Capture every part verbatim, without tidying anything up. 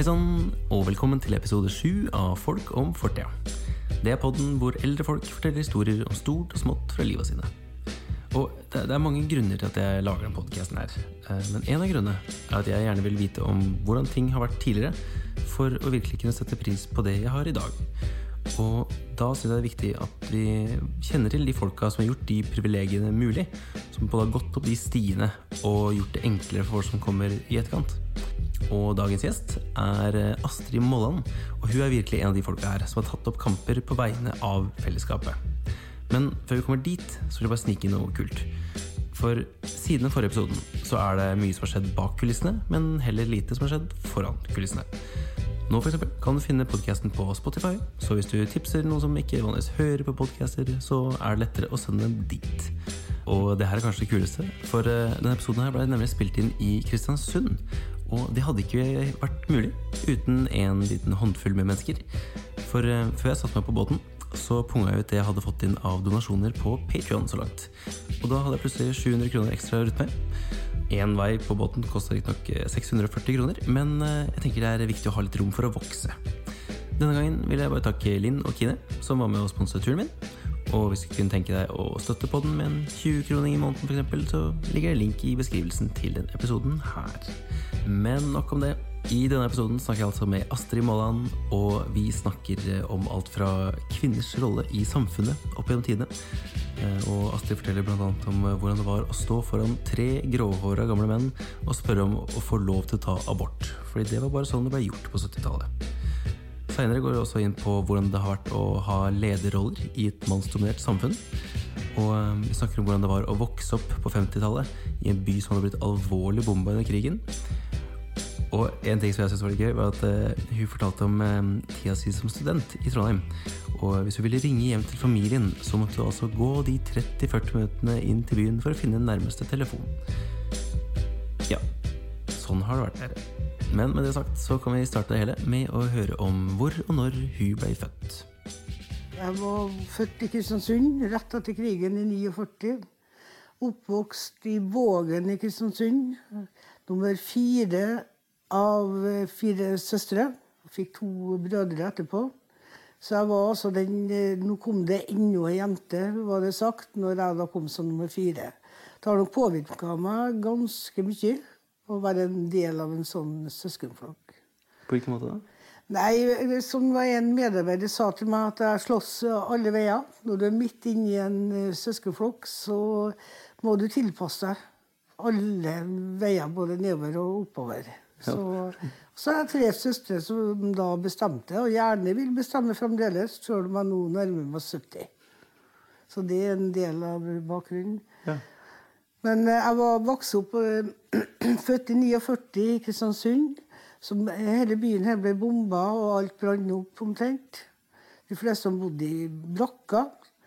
Hei sann, og velkommen til episode sju av Folk om fortida. Det er podden hvor eldre folk forteller historier om stort og smått fra livet sine. Og det er mange grunner til at jeg lager den podcasten her. Men en av grunnene er at jeg gjerne vil vite om hvordan ting har vært tidligere, for å virkelig kunne sette pris på det jeg har i dag. Og da synes jeg det er viktig at vi kjenner til de folka som har gjort de privilegiene mulig, som både har gått opp de stiene og gjort det enklere for folk som kommer i etterkant. Og dagens gjest er Astrid Molland, og hun er virkelig en av de folka her som har tatt opp kamper på vegne av fellesskapet. Men før vi kommer dit, så vil jeg bare snike inn noe kult. For siden den forrige episoden så er det mye som har skjedd bak kulissene, men heller lite som har skjedd foran kulissene. Nå for eksempel kan du finne podcasten på Spotify, så hvis du tipser noen som ikke vanligvis hører på podcaster, så er det lettere å sende dem dit. Og det her er kanskje det kuleste, for denne episoden her ble nemlig spilt inn i Kristiansund, og det hadde ikke vært mulig uten en liten håndfull med mennesker. For før jeg satt meg på båten, så punga jeg ut det jeg hadde fått inn av donasjoner på Patreon så langt. Og da hadde jeg plutselig sju hundre kroner ekstra rundt meg. En vei på båten kostet ikke nok seks hundre og førti kroner, men jeg tenker det er viktig å ha litt rom for å vokse. Denne gangen vil jeg bare takke Linn og Kine, som var med å sponse turen min. Og hvis du kunne tenke deg å støtte på den med en tjue kroner i måneden for eksempel, så ligger det link i beskrivelsen til den episoden her. Men nok om det. I denne episoden snakker jeg altså med Astrid Molland, og vi snakker om alt fra kvinners rolle i samfunnet opp gjennom tidene. Og Astrid forteller blant annet om hvordan det var å stå foran tre gråhårede gamle menn og spørre om å få lov til å ta abort, fordi det var bare sånn det ble gjort på syttitallet. Senere går vi også inn på hvordan det har vært å ha lederroller i et mannsdominert samfunn. Og vi snakker om hvordan det var å vokse opp på femtitallet i en by som hadde blitt alvorlig bomba under krigen. Og en ting som jeg synes var litt gøy var at uh, hun fortalte om uh, tida si som student i Trondheim. Og hvis hun ville ringe hjem til familien, så måtte hun altså gå de tretti til førti minuttene inn til byen for å finne den nærmeste telefon. Ja, sånn har det vært her. Men med det sagt så kan vi starte det hele med å høre om hvor og når hun ble født. Jeg var født i Kristiansund, rett etter krigen i førtini. Oppvokst i Vågen i Kristiansund. Nummer fire av fire søstre. Fikk to brødre etterpå. Så jeg var altså den, nå kom det enda en jente, var det sagt, når jeg da kom som nummer fire. Det har nok påvirket meg ganske mye å være en del av en sånn søskenflokk. På hvilken måte da? Nei, som var en medarbeider sa til meg at jeg slåss alle veier. Når du er midt inne i en søskenflokk, så må du tilpasse deg alle veier, både nedover og oppover. Så, så er jeg tre søstre som da bestemte, og gjerne vil bestemme fremdeles, selv om jeg nå nærmer meg sytti. Så det er en del av bakgrunnen. Ja. Men jeg var vokst opp, født i førtini i Kristiansund, som hele byen her ble bomba, og alt brann opp omtrent. De fleste som bodde i brakka,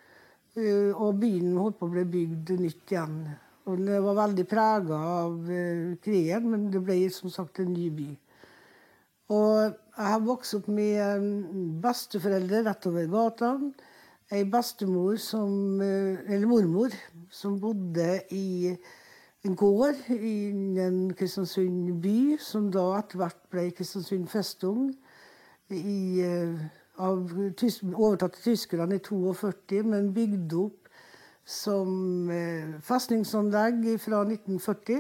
og byen holdt på å bli bygd nytt igjen. Og det var veldig preget av krigen, men det ble som sagt en ny by. Og jeg har vokst opp med besteforeldre rett over gata, en bestemor som, eller mormor, som bodde i en gård innen Kristiansund by, som da etter hvert ble Kristiansund Festung, i, av, overtatt til tyskerne i førtito, men bygd opp som festningsanlegg fra nitten førti.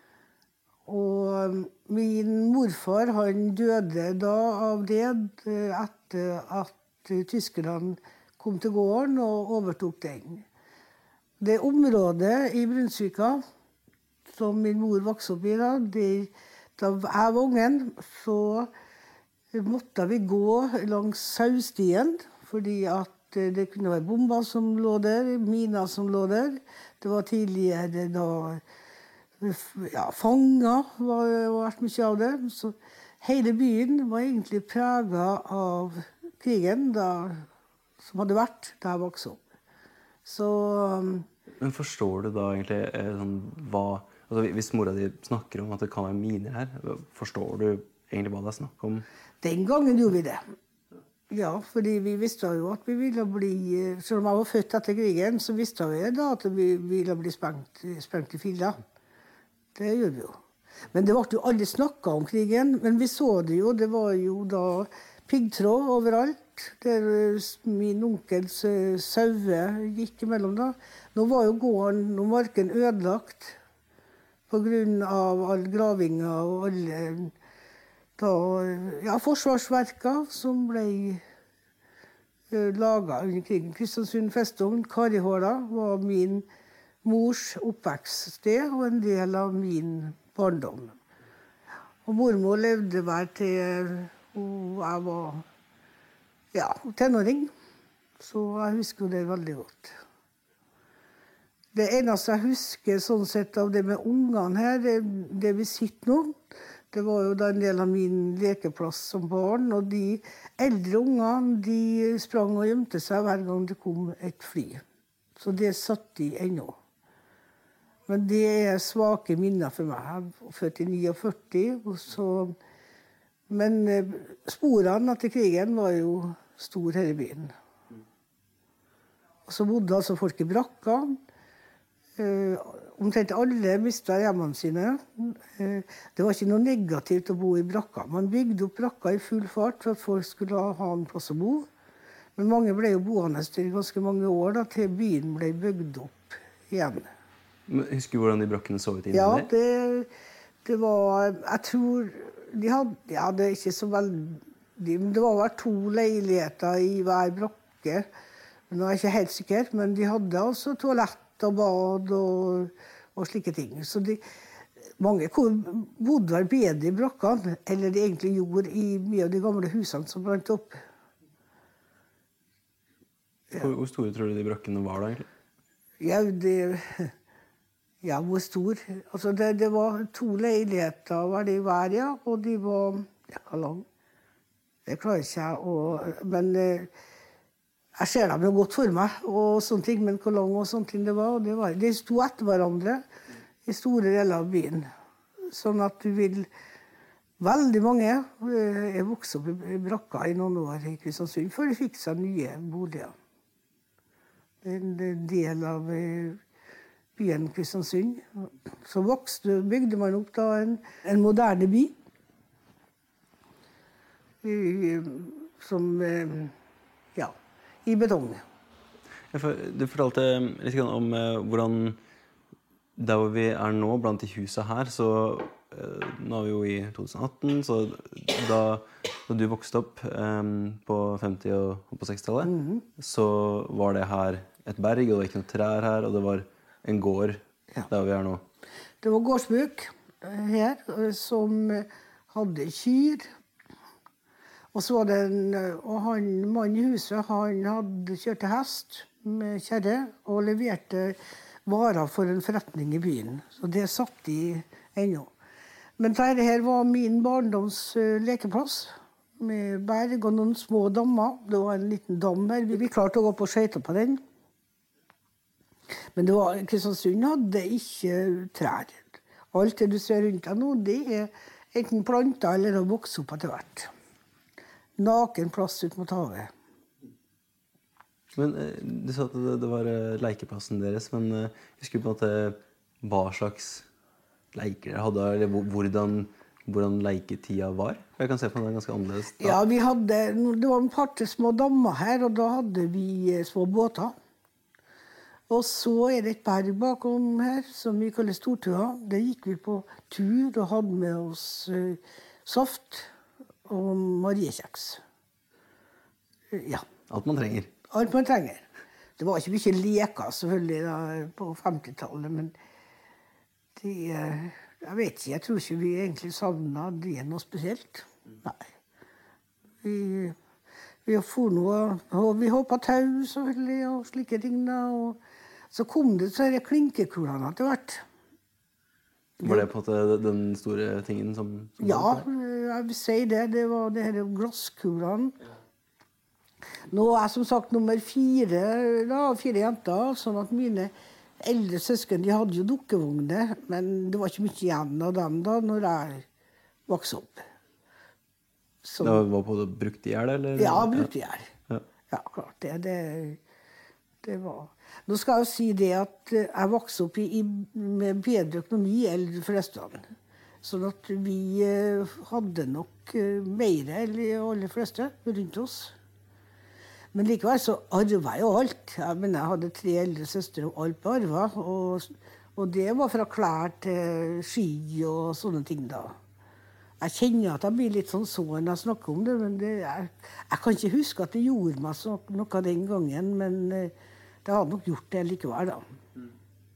Og min morfar, han døde da av det etter at tyskerne kom til gården og overtok den. Det området i Brunsvika, som min mor vokste opp i da, det, da jeg var ungen, så måtte vi gå langs Saustien, fordi at det kunne være bomber som lå der, miner som lå der. Det var tidligere da, ja, fanger var, var vært mye av det. Så hele byen var egentlig preget av krigen da, som hadde vært da jeg vokste opp. Så, men forstår du da egentlig sånn, hva, altså hvis mora di snakker om at det kan være miner her, forstår du egentlig hva det er snakk om? Den gangen gjorde vi det. Ja, fordi vi visste jo at vi ville bli, selv om jeg var født etter krigen, så visste vi da at vi ville bli sprengt, sprengt i filla. Det gjorde vi jo. Men det ble jo aldri snakket om krigen, men vi så det jo, det var jo da piggtråd overalt, der min onkels sauer gikk imellom da. Nå var jo gården og marken ødelagt på grunn av all gravinga og alle da, ja, forsvarsverker som ble laget under krigen. Kristiansund festovn, Karihåla, var min mors oppvekststed og en del av min barndom. Og mormor levde vel til og jeg var ja, tenåring, så jeg husker det veldig godt. Det eneste jeg husker sånn sett av det med ungene her, det, det vi sitter nå, det var jo da en del av min lekeplass som barn, og de eldre ungene, de sprang og gjemte seg hver gang det kom et fly. Så det satt de ennå. Men det er svake minner for meg. Jeg er født i førtini, og så... Men sporene etter krigen var jo stor her i byen. Og så bodde altså folk i brakka. Uh, omtrent alle mistet hjemmene sine. Uh, det var ikke noe negativt å bo i brakka. Man bygde opp brakka i full fart for at folk skulle ha en plass å bo. Men mange ble jo boende til ganske mange år da, til byen ble bygd opp igjen. Men husker du hvordan de brakkene så ut inne ja, der? Det, det var, jeg tror, de hadde, ja, det er ikke så veldig, det var vel to leiligheter i hver brakke. Nå er jeg ikke helt sikker, men de hadde altså toalett og bad og, og slike ting. Så de, mange bodde vel bedre i brakkene, eller de egentlig gjorde i mye av de gamle husene som brant opp. Ja. Hvor store tror du de brakkene var da, egentlig? Ja, det... Ja, hvor stor. Altså, det, det var to leiligheter var det i hver, ja, og de var, ja, hvor lang? Det klarer ikke jeg å, men eh, jeg ser dem jo godt for meg, og sånne ting, men hvor lang og sånne ting det var, og det var, de sto etter hverandre i store deler av byen. Sånn at du vil, veldig mange eh, er vokst opp i brakka i noen år i Kristiansund, før de fikk seg nye boliger. En del av... Eh, byen Kristiansund. Så vokste, bygde man opp da en, en moderne by. I, som, ja, i betong. Du fortalte litt om uh, hvordan der hvor vi er nå, blant de huset her, så uh, nå er vi jo i tjue atten, så da, da du vokste opp um, på femti- og på sekstitallet, mm-hmm. så var det her et berg, og det var ikke noen trær her, og det var en gård, ja. Der vi er nå. Det var gårdsbruk her, som hadde kyr. Og så var det en, og han, mannen i huset, han hadde kjørt til hest med kjerre, og leverte varer for en forretning i byen. Så det satt de ennå. Men dette her var min barndoms lekeplass, med berg og noen små dammer. Det var en liten dam her, vi klarte å gå på skøyter på den. Men det var, Kristiansund hadde ikke trær. Alt det du ser rundt deg nå, det er enten planter eller å vokse opp etter hvert. Naken plass ut mot havet. Men du sa at det, det var lekeplassen deres, men husker du på en måte hva slags leker dere hadde, eller hvordan, hvordan leketida var? Jeg kan se på det ganske annerledes. Da. Ja, vi hadde, det var en par små dammer her, og da hadde vi små båter. Og så er det et berg bakom her, som vi kaller Stortua. Der gikk vi på tur og hadde med oss uh, saft og mariekjeks. Uh, ja. Alt man trenger. Alt man trenger. Det var ikke mye leker, selvfølgelig, da, på femtitallet, men det, uh, jeg vet ikke, jeg tror ikke vi egentlig savnet det noe spesielt. Nei. Vi... Vi for noe, og vi hoppet tau, selvfølgelig, og slike ting da, og så kom det så er klinkekulene etter hvert. Var det på en måte den store tingen som... som ja, jeg vil si det, det var det her glasskulene. Nå er jeg som sagt nummer fire, da, fire jenter, sånn at mine eldre søsken, de hadde jo dukkevogner, men det var ikke mye igjen av dem da, når jeg vokste opp. Så, det var på det brukt ihjel, eller? Ja, brukt ihjel. Ja. Ja, klart det, det, det var... Nå skal jeg jo si det at jeg vokste opp i, med bedre økonomi enn de fleste. Sånn at vi hadde nok mer enn de aller fleste rundt oss. Men likevel så arvet jeg jo alt. Jeg mener, jeg hadde tre eldre søstre og alt på arvet. Og, og det var fra klær til ski og sånne ting da. Jeg kjenner at jeg blir litt sånn sår når jeg snakker om det, men det, jeg, jeg kan ikke huske at det gjorde meg så, noe den gangen, men det hadde nok gjort det likevel da. Mm.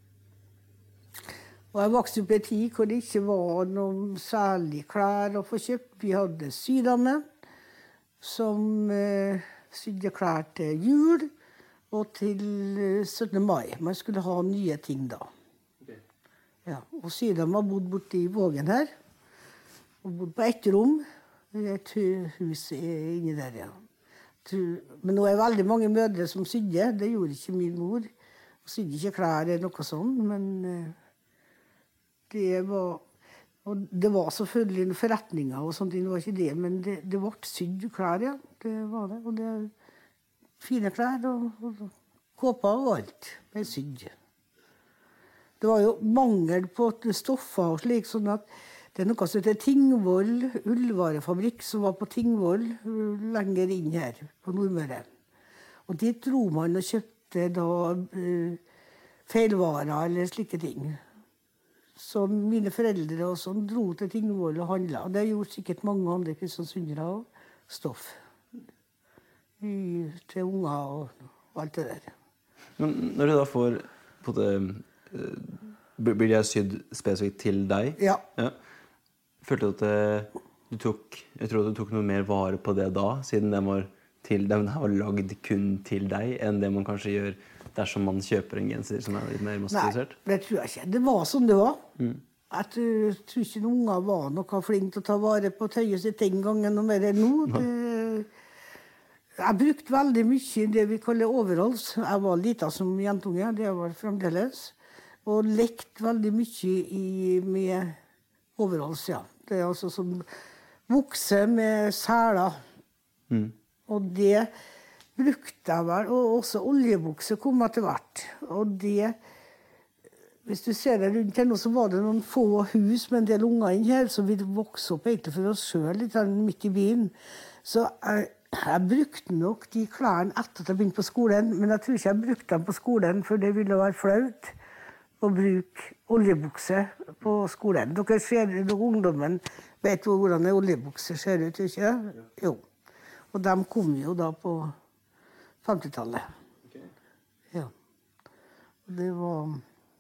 Og jeg vokste opp i en tid hvor det ikke var noen særlig klær å få kjøpt. Vi hadde sydame som eh, sydde klær til jul og til syttende mai. Man skulle ha nye ting da. Okay. Ja, og sydame har bodd borte i Vågen her. Og bodde på ett rom, et hus inni der, ja. Men nå er veldig mange mødre som sydde, det gjorde ikke min mor. Hun sydde ikke klær eller noe sånt, men det var, og det var selvfølgelig noen forretninger og sånt, det var ikke det, men det, det ble sydd klær, ja, det var det. Og det er fine klær og, og kåper og alt, det er sydd. Det var jo mangel på stoffer og slik, sånn at det er noe som heter Tingvoll ullvarefabrikk, som var på Tingvoll lenger inn her på Nordmøre. Og dit dro man og kjøpte da uh, feilvarer eller slike ting. Så mine foreldre og sånn dro til Tingvoll og handla. Og det gjorde sikkert mange andre kristiansundere og stoff. I, til unger og, og alt det der. Men når du da får på det, uh, blir det sydd spesifikt til deg? Ja. Ja. Følte du at du tok, jeg tror at du tok noe mer vare på det da, siden den var, til, den var lagd kun til deg, enn det man kanskje gjør dersom man kjøper en genser som er litt mer massifisert? Nei, det tror jeg ikke. Det var som det var. Mm. Jeg tror, tror ikke noen unger var noe flink til å ta vare på tøyet sitt den gangen og mer enn nå. Det, jeg brukte veldig mye det vi kaller overalls. Jeg var liten som jentunge, det var fremdeles. Og lekte veldig mye i, med overalls, ja. Det er altså som bukse med seler. Mm. Og det brukte jeg vel, og også oljebukse kom etter hvert. Og det, hvis du ser det rundt her nå, så var det noen få hus med en del unger inn her, så vi vokste opp egentlig for oss selv litt midt i byen. Så jeg, jeg brukte nok de klærne etter at jeg begynte på skolen, men jeg tror ikke jeg brukte dem på skolen, for det ville være flaut å bruke oljebukse på skolen. Dere ser, dere ungdommen vet hvordan en oljebukse ser ut, ikke? Jo. Og de kom jo da på femtitallet. Okay. Ja. Og det var...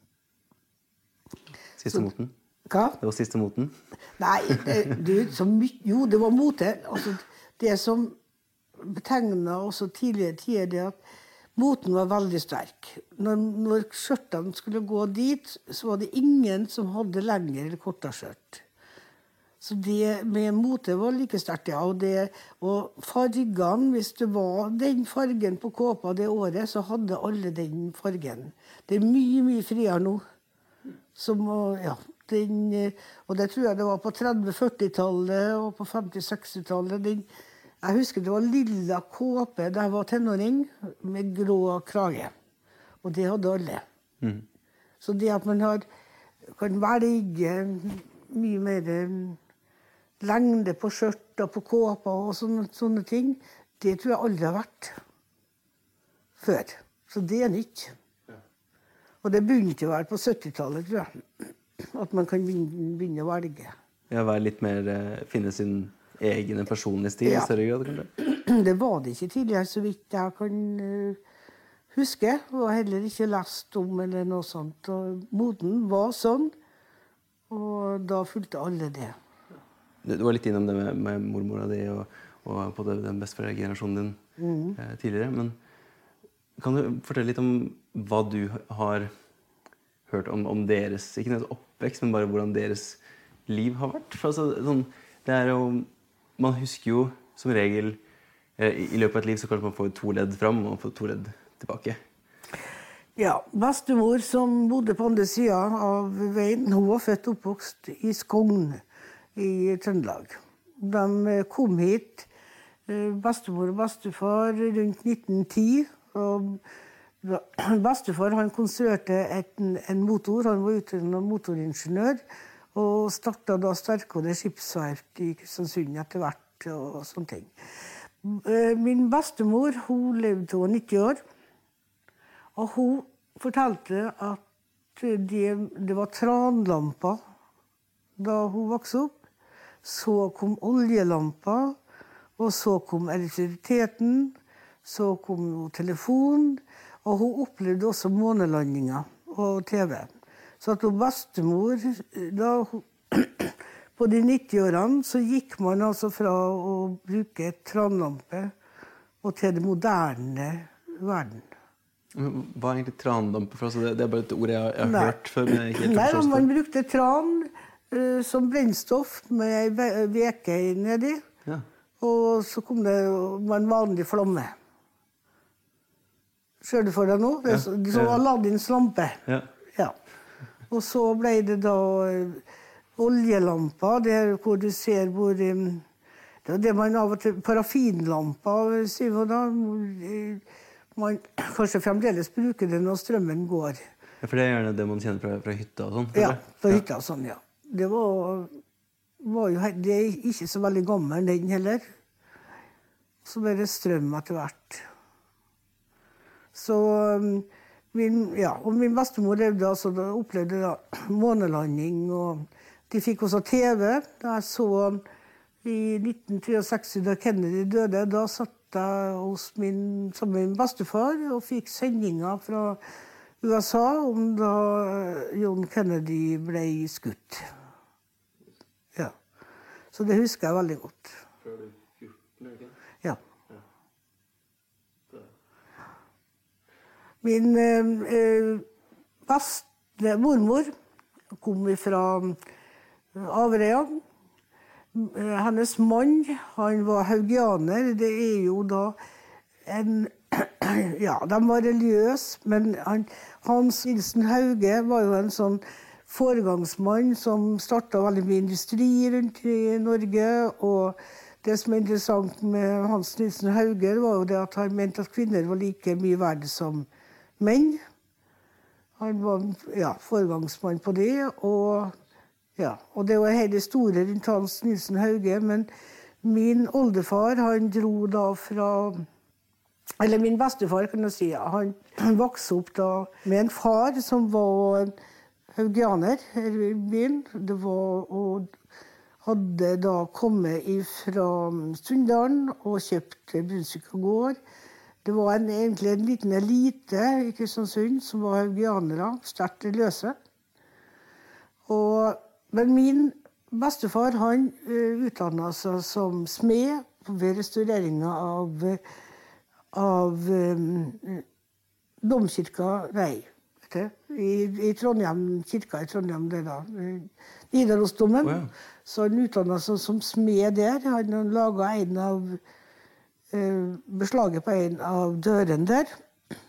Siste moten? Hva? Det var siste moten? Nei, det, du, så my, jo, det var mote. Altså, det som betegnet også tidligere tider, det at moten var veldig sterk. Når, når skjørtene skulle gå dit, så var det ingen som hadde lengre eller kortere skjørt. Så det med mote var like sterkt, ja. Og, det, og fargene, hvis det var den fargen på kåpa det året, så hadde alle den fargen. Det er mye, mye friere nå. Som, ja, den, og det tror jeg det var på tretti-førtitallet og på femti-sekstitallet. Jeg husker det var lilla kåpe da jeg var tenåring, med grå krage. Og det hadde alle. Mm. Så det at man har, kan velge mye mer lengde på skjørt og på kåpa og sånne, sånne ting, det tror jeg aldri har vært før. Så det er nytt. Ja. Og det begynte å være på syttitallet, tror jeg. At man kan begynne, begynne å velge. Ja, være litt mer, finne sin egen personlig stil, ja. I større grad, kanskje? Det var det ikke tidligere, så vidt jeg kan uh, huske, og heller ikke lest om eller noe sånt. Og moden var sånn, og da fulgte alle det. Du var litt innom det med, med mormora di og, og på det, den besteforeldregenerasjonen din mm. eh, tidligere, men kan du fortelle litt om hva du har hørt om, om deres, ikke nødvendigvis oppvekst, men bare hvordan deres liv har vært? For altså, sånn, det er jo, man husker jo som regel, eh, i løpet av et liv så kanskje man får to ledd fram og får to ledd tilbake. Ja, bestemor som bodde på andre siden av veien, hun var født og oppvokst i Skogn i Trøndelag. De kom hit, bestemor og bestefar, rundt nitten ti. Og bestefar han konstruerte et, en motor, han var utdannet motoringeniør, og startet da Sterkode skipsverft i Kristiansund etter hvert og sånne ting. Min bestemor, hun levde til nitti år, og hun fortalte at det, det var tranlamper da hun vokste opp. Så kom oljelamper, og så kom elektrisiteten, så kom telefon, og hun opplevde også månelandinger og T V. Så at hun bestemor, da hun, på de nitti årene, så gikk man altså fra å bruke tranlampe og til det moderne verden. Hva er egentlig tranlampe for? Altså, det, det er bare et ord jeg har, jeg har hørt før. Men ikke helt Nei, man brukte tran uh, som brennstoff med ei veke nedi, ja. Og så kom det en vanlig flamme. Ser du for deg nå? Det er så, så Aladdins lampe. Ja. Ja. Og så ble det da uh, oljelamper, der hvor du ser hvor um, det er det man av og til parafinlamper, sier vi da. Man kanskje fremdeles bruker det når strømmen går. Ja, for det er gjerne det man kjenner fra, fra hytta og sånn? Ja, fra hytta og sånn, ja. Det var, var jo det er ikke så veldig gammel, den heller. Så ble det strøm etter hvert. Så min, ja, og min bestemor levde, altså, da opplevde da månelanding, og de fikk også T V. Da jeg så i nitten sekstitre, da Kennedy døde, da satt jeg hos min, som min bestefar og fikk sendinger fra U S A om da John Kennedy ble skutt. Ja. Så det husker jeg veldig godt. Før du fjorten, ikke? Ja. Ja. Min eh, beste mormor kom fra Averøya. Hennes mann, han var haugianer. Det er jo da en, ja, de var religiøse, men han, Hans Nilsen Hauge var jo en sånn foregangsmann som startet veldig mye industri rundt i Norge, og det som er interessant med Hans Nilsen Hauge var jo det at han mente at kvinner var like mye verdt som menn. Han var, ja, foregangsmann på det, og ja, og det var hele store rundt Hans Nilsen Hauge, men min oldefar, han dro da fra, eller min bestefar kan jeg si, han, han vokste opp da med en far som var haugianer her i byen. Det var, og hadde da kommet fra Sunndalen og kjøpt Brunsvika gård. Det var en, egentlig en liten elite i Kristiansund som var haugianere, sterkt religiøse. Og Men min bestefar, han uh, utdannet seg som smed ved restaureringen av, av um, domkirka, nei, vet du, i, i Trondheim, kirka i Trondheim, det da, Nidarosdomen. Oh, ja. Så han utdannet seg som smed der. Han laget en av, uh, beslaget på en av dørene der.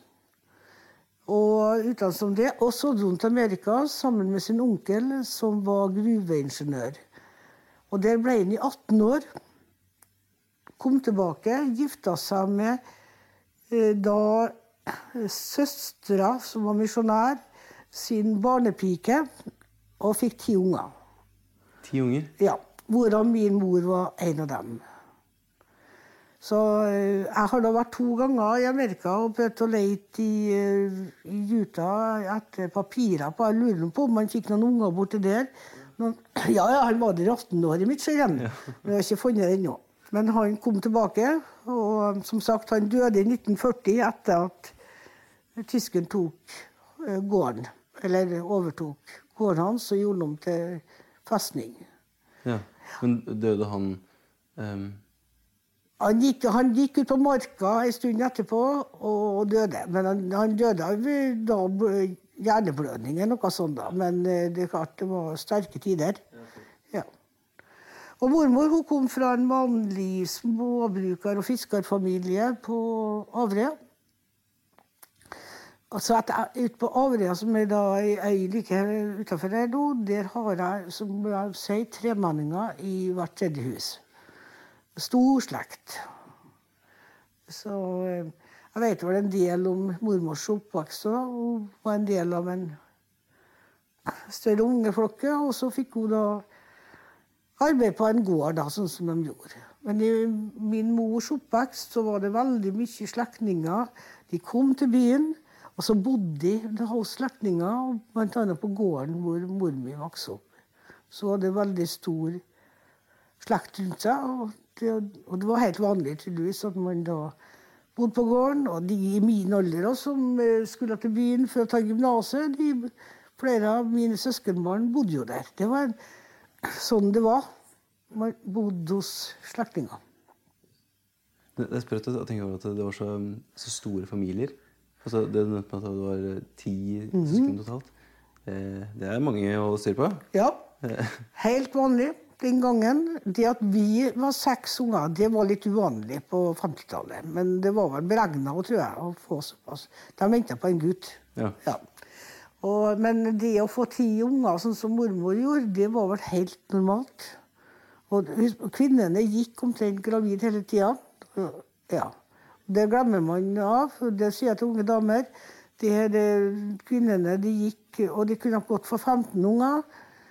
Og utdannet som det. Og så dro han til Amerika sammen med sin onkel, som var gruveingeniør. Og der ble han i atten år. Kom tilbake, gifta seg med eh, da søstra, som var misjonær, sin barnepike, og fikk ti unger. Ti unger? Ja, hvorav min mor var en av dem. Så jeg har da vært to ganger i Amerika og prøvd å lete i, i Utah etter papirer på. Jeg lurer på om man fikk noen unger borte der. Noen, ja, ja, han var der i atten år i mitt skjønn. Ja. Men jeg har ikke funnet det ennå. Men han kom tilbake, og som sagt, han døde i nitten førti etter at tyskeren tok gården, eller overtok gården hans og gjorde om til festning. Ja, men døde han... Um Han gikk, han gikk ut på marka en stund etterpå og døde. Men han, han døde av da hjerneblødning eller noe sånt da. Men det er klart, det var sterke tider. Ja. Og mormor, hun kom fra en vanlig småbruker- og fiskerfamilie på Averøya. Altså ut på Averøya, som er da ei øy like utenfor her nå, der har jeg, som jeg sier, tremenninger i hvert tredje hus. Stor slekt. Så jeg vet vel en del om mormors oppvekst, og hun var en del av en større ungeflokke, og så fikk hun da arbeid på en gård, da, sånn som de gjorde. Men i min mors oppvekst så var det veldig mye slektninger. De kom til byen, og så bodde de hos slektninger, blant annet på gården hvor mor mi vokste opp. Så var det veldig stor slekt rundt seg, og det, og det var helt vanlig tydeligvis at man da bodde på gården, og de i min alder også, som skulle til byen for å ta gymnaset, de, flere av mine søskenbarn bodde jo der. Det var sånn det var. Man bodde hos slektninger. Det er sprøtt å tenke over at det var så, så store familier. Altså, det er nødt med at det var ti mm-hmm. søsken totalt. Det er mange å styre på. Ja, helt vanlig den gangen. Det at vi var seks unger, det var litt uvanlig på femtitallet. Men det var vel beregnet, tror jeg, å få såpass. De ventet på en gutt. Ja. Ja. Og, men det å få ti unger, sånn som mormor gjorde, det var vel helt normalt. Og kvinnene gikk omtrent gravid hele tiden. Ja. Det glemmer man av. Det sier jeg til unge damer. De her kvinnene, de gikk, og de kunne ha gått for femten unger.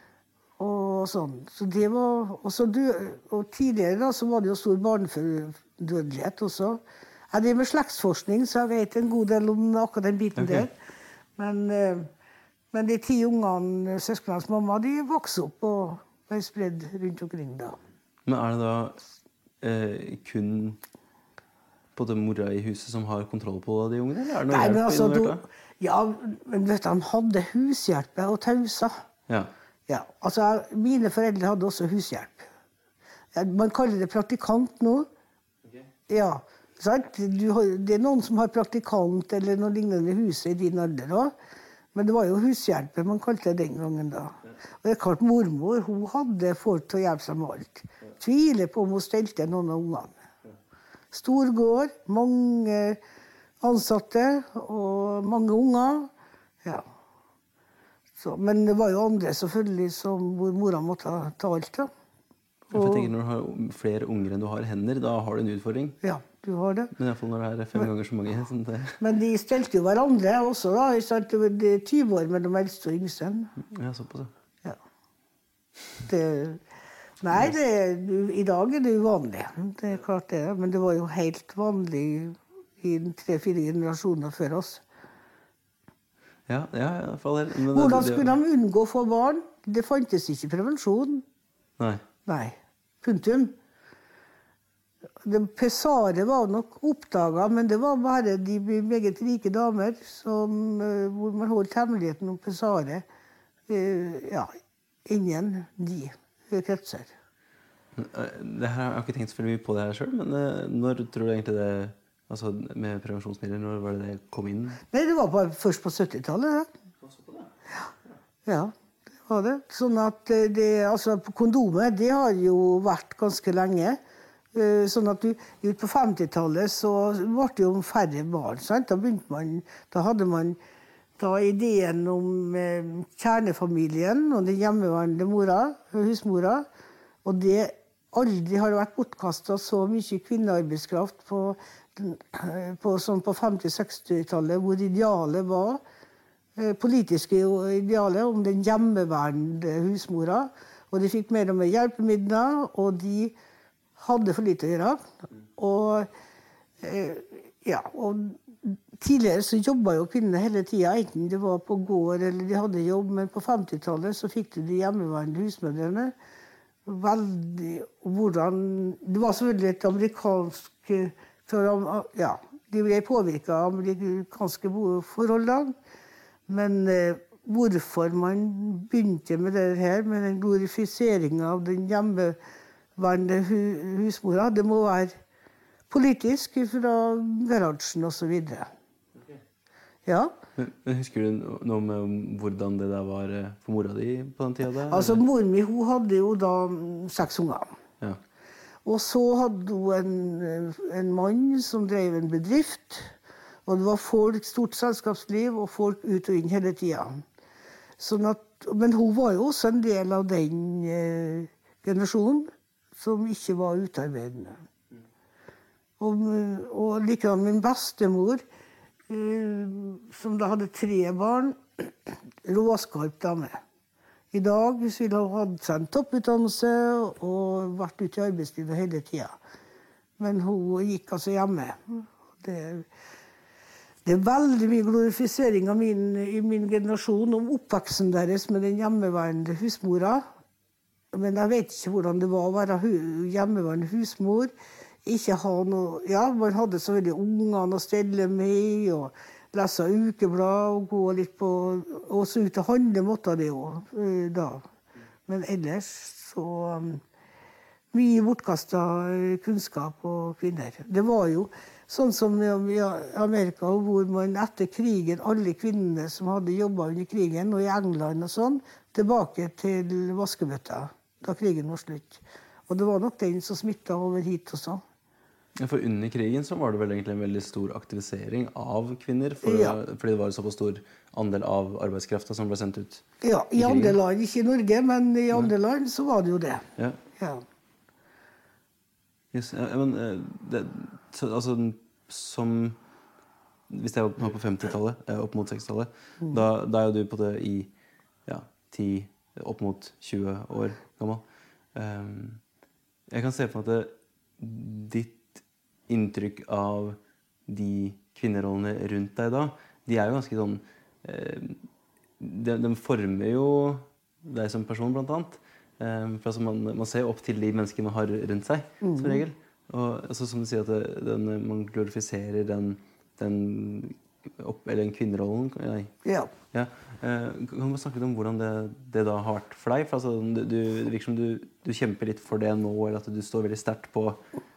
Og sånn. Så det var, og, så dø, og tidligere da, så var det jo stor barnedødelighet også. Jeg driver med slektsforskning, så jeg vet en god del om akkurat den biten okay. der. Men, men de ti ungene, søskenens mamma, de vokste opp og ble spredd rundt omkring da. Men er det da eh, kun på det mora i huset som har kontroll på de ungene? Eller er det noe Nei, men altså, du, ja, men vet du, han hadde hushjelp og tausa. Ja. Ja, altså, mine foreldre hadde også hushjelp. Man kaller det praktikant nå. Okay. Ja, sant? Du, det er noen som har praktikant eller noe lignende i huset i din alder også. Men det var jo hushjelpen man kalte det den gangen da. Og det er klart, mormor, hun hadde folk til å hjelpe seg med alt. Tviler på om hun stelte noen av ungene. Stor gård, mange ansatte og mange unger. Ja. Så, men det var jo andre selvfølgelig som hvor mora måtte ta, ta alt da. Og, jeg tenker, når du har flere unger enn du har hender, da har du en utfordring. Ja, du har det. Men i hvert fall når det er fem men, ganger så mange. Sånn det... Men de stelte jo hverandre også da. Det er tyve år mellom eldste og yngste. Ja, såpass. Ja. Det, nei, det, i dag er det uvanlig. Det er klart det. Men det var jo helt vanlig i tre-fire generasjoner før oss. Ja, ja, i hvert fall. Men, hvordan skulle de unngå å få barn? Det fantes ikke prevensjon. Nei. Nei, punktum. Det Pessare var nok oppdaget, men det var bare de meget rike damer som, hvor man holdt hemmeligheten om Pessare. Ja, ingen de kretser. Det her har jeg ikke tenkt så mye på det her selv, men når tror du egentlig det, altså med prevensjonsmidler, når var det det kom inn? Nei, det var bare først på syttitallet. Ja. Ja. Var det. Sånn at det, altså kondomet, det har jo vært ganske lenge. Sånn at du, ut på femtitallet så ble det jo færre barn, sant? Da begynte man, da hadde man da ideen om eh, kjernefamilien og den hjemmeværende mora, husmora, og det aldri har vært bortkastet så mye kvinnearbeidskraft på, på, sånn på femti-seksti-tallet, hvor idealet var politiske idealet om den hjemmeværende husmora, og de fikk mer og mer hjelpemidler, og de hadde for lite å gjøre. Og, ja, og tidligere så jobbet jo kvinnene hele tiden, enten det var på gård eller de hadde jobb, men på femtitallet så fikk de de hjemmeværende husmødrene veldig, hvordan, det var selvfølgelig et amerikansk, ja, de ble påvirket av amerikanske forholdene, men eh, hvorfor man begynte med det her, med den glorifiseringen av den hjemmeværende hu husmora, det må være politisk fra Gerhardsen og så videre. Okay. Ja. Men, men husker du noe om hvordan det der var for mora di på den tiden? Der? Altså, mor mi, hun hadde jo da seks unger. Ja. Og så hadde hun en, en mann som drev en bedrift, og det var folk, stort selskapsliv, og folk ut og inn hele tiden. Sånn at, men hun var jo også en del av den eh, generasjonen som ikke var utarbeidende. Og, og likedan min bestemor, eh, som da hadde tre barn, råskarp dame. i dag hvis vi hadde hatt seg en topputdannelse og vært ute i arbeidslivet hele tiden. Men hun gikk altså hjemme. Det, det er veldig mye glorifisering av min, i min generasjon om oppveksten deres med den hjemmeværende husmora. Men jeg vet ikke hvordan det var å være hjemmeværende husmor. Ikke ha noe, ja, man hadde så veldig ungene å stelle med, og lese ukeblad, og gå litt på, og så ut og handle måtte det jo da. Men ellers så um, mye bortkastet kunnskap og kvinner. Det var jo sånn som i Amerika, hvor man etter krigen, alle kvinnene som hadde jobbet under krigen, og i England og sånn, tilbake til vaskebøtta, da krigen var slutt. Og det var nok den som smittet over hit også. Ja, for under krigen så var det vel egentlig en veldig stor aktivisering av kvinner, for, ja. Fordi det var en såpass stor andel av arbeidskraften som ble sendt ut. Ja, i, i andre land, ikke i Norge, men i andre ja. land så var det jo det. Ja. Ja. Yes, ja, men det, så, altså, som, hvis jeg var på femtitallet, opp mot sekstitallet, mm. da, da er jo du på det i ja, ti, opp mot tjue år gammel. Um, jeg kan se på at det, ditt inntrykk av de kvinnerollene rundt deg da, de er jo ganske sånn, eh, de, de former jo deg som person blant annet. Eh, for altså man, man ser opp til de menneskene man har rundt seg, mm. som regel. Og altså, som du sier, at det, den, man glorifiserer den, den, opp, eller den kvinnerollen. Nei. Ja. Ja. Eh, kan du snakke litt om hvordan det, det da har vært for deg? For altså, du, du, det virker som du, du kjemper litt for det nå, eller at du står veldig sterkt på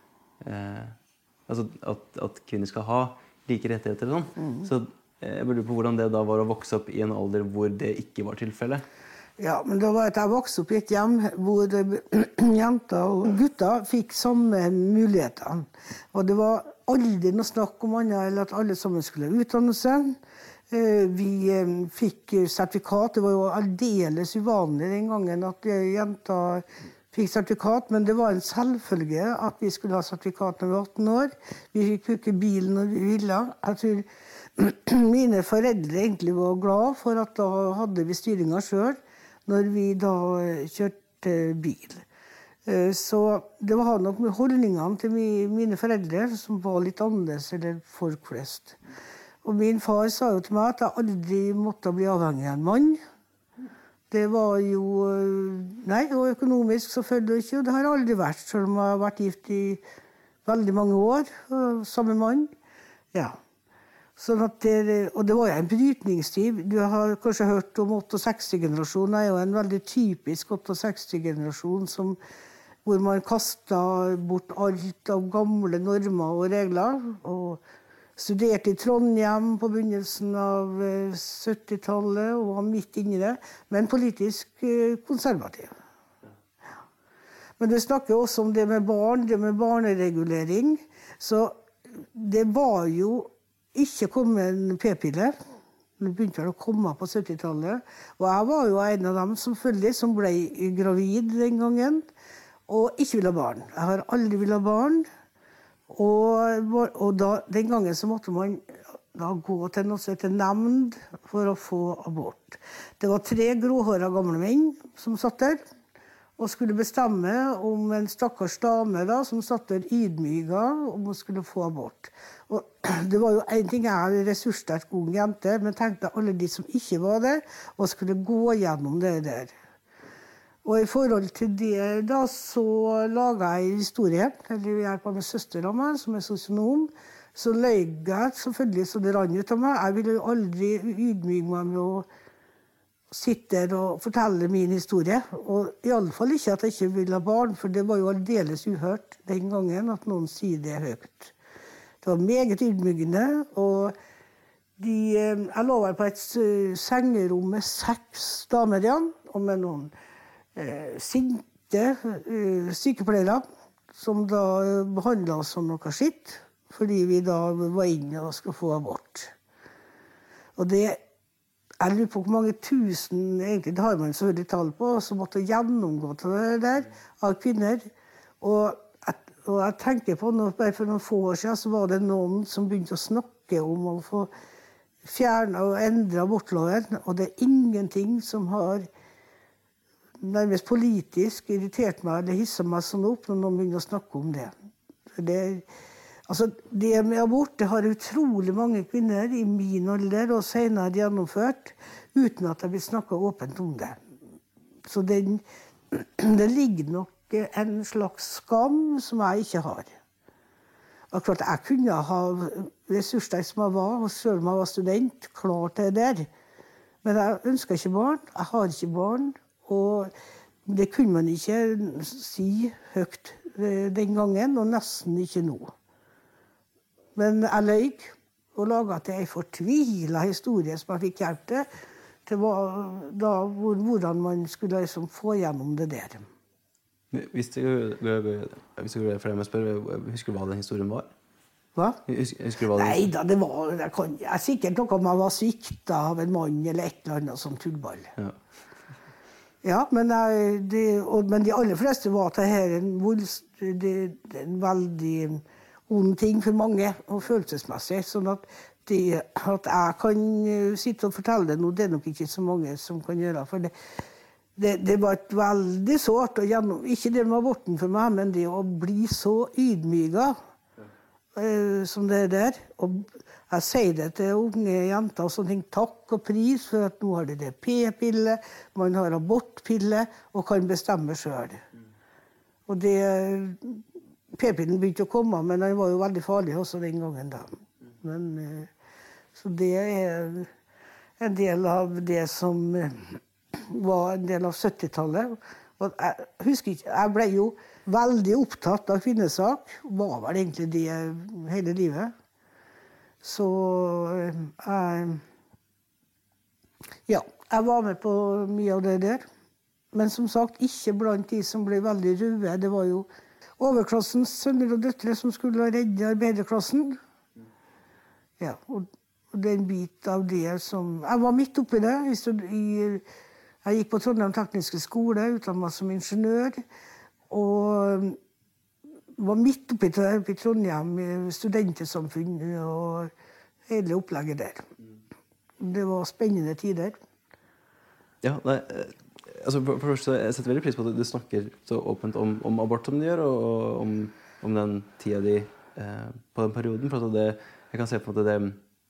eh, altså at, at kvinner skal ha like rettigheter og sånn. Mm. Så jeg lurer på hvordan det da var å vokse opp i en alder hvor det ikke var tilfellet. Ja, men det var at jeg vokste opp i et hjem hvor jenter og gutter fikk samme muligheter. Og det var aldri noe snakk om annet eller at alle sammen skulle utdanne seg. Vi fikk sertifikat. Det var jo aldeles uvanlig den gangen at jenter fikk sertifikat, men det var en selvfølge at vi skulle ha sertifikat når vi var atten år. Vi fikk bruke bilen når vi ville. Jeg tror mine foreldre egentlig var glad for at da hadde vi styringen selv når vi da kjørte bil. Så det var nok med holdningene til mine foreldre som var litt annerledes eller folk flest. Og min far sa jo til meg at jeg aldri måtte bli avhengig av en mann. Det var jo, nei, og økonomisk selvfølgelig ikke, og det har aldri vært, selv om jeg har vært gift i veldig mange år, samme mann. Ja. Sånn at det, og det var jo en brytningstid. Du har kanskje hørt om sekstiåtte-generasjonen, det er jo en veldig typisk sekstiåtte-generasjon, som, hvor man kastet bort alt av gamle normer og regler, og studerte i Trondheim på begynnelsen av syttitallet og var midt inne i det, men politisk konservativ. Ja. Men det snakker også om det med barn, det med barneregulering. Så det var jo ikke kommet en p-pille. Det begynte å komme på syttitallet. Og jeg var jo en av dem selvfølgelig som ble gravid den gangen, og ikke ville ha barn. Jeg har aldri ville ha barn. Og, og da, den gangen så måtte man da gå til noe som heter nemnd for å få abort. Det var tre gråhårede gamle menn som satt der og skulle bestemme om en stakkars dame da, som satt der ydmyga om hun skulle få abort. Og det var jo en ting, jeg er en ressurssterk ung jente, men tenkte alle de som ikke var der, og skulle gå gjennom det der. Og i forhold til det da, så laget jeg en historie, eller ved hjelp av min søster av meg, som er sosionom, så løy jeg selvfølgelig så det rann ut av meg. Jeg ville jo aldri ydmyke meg med å sitte der og fortelle min historie, og i alle fall ikke at jeg ikke ville ha barn, for det var jo aldeles uhørt den gangen at noen sier det høyt. Det var meget ydmykende, og de, jeg lå vel på et sengerom med seks damer igjen, og med noen Eh, sinte eh, sykepleiere som da behandlet oss som noe skitt, fordi vi da var inne og skulle få abort. Og det, jeg lurer på hvor mange tusen, egentlig, det har man selvfølgelig tall på, som måtte gjennomgå til det der av kvinner. Og jeg, og jeg tenker på, noe, bare for noen få år siden, så var det noen som begynte å snakke om å få fjernet og endret abortloven, og det er ingenting som har nærmest politisk irritert meg, det hisser meg sånn opp når noen begynner å snakke om det. Det, altså, det med abort, det har utrolig mange kvinner i min alder og senere gjennomført, uten at det blir snakket åpent om det. Så det, det ligger nok en slags skam som jeg ikke har. Akkurat jeg kunne ha ressurssterk som jeg var, og selv om jeg var student, klar til det der. Men jeg ønsker ikke barn, jeg har ikke barn, og det kunne man ikke si høyt den gangen, og nesten ikke nå. Men jeg løy og laget til en fortvilet historie som jeg fikk hjelp til, til da, hvordan man skulle liksom få gjennom det der. Hvis du gjør det for deg med å spørre, husker du hva den historien var? Hva? Husker, husker du hva den... Nei da, det var det kan, jeg er sikkert noe om jeg var sviktet av en mann eller et eller annet sånn tullball. Ja, ja men, jeg, det, og, men de aller fleste var til her en, det, en veldig ond ting for mange, og følelsesmessig, sånn at, de, at jeg kan sitte og fortelle det nå, det er nok ikke så mange som kan gjøre, for det Det, det var et veldig sårt, og gjennom, ikke det med aborten for meg, men det å bli så ydmyga eh, som det er der. Og jeg sier det til unge jenter og sånne ting, takk og pris for at nå har det det p-pille, man har abortpille og kan bestemme selv. Og det, p-pillen begynte å komme, men den var jo veldig farlig også den gangen da. Men, eh, så det er en del av det som... var en del av syttitallet. Og jeg husker ikke, jeg ble jo veldig opptatt av kvinnesak, var vel egentlig det hele livet. Så jeg, ja, jeg var med på mye av det der. Men som sagt, ikke blant de som ble veldig røde. Det var jo overklassens sønner og døtre som skulle redde arbeiderklassen. Ja, og det er en bit av det som... Jeg var midt oppi det, i... Jeg gikk på Trondheim tekniske skole, utdannet meg som ingeniør, og var midt oppe i Trondheim, studentesamfunnet og hele opplegget der. Det var spennende tider. Ja, nei, altså for, for først, jeg setter veldig pris på at du snakker så åpent om, om abort som du gjør, og om, om den tida di eh, på den perioden, for at det, jeg kan se på at det,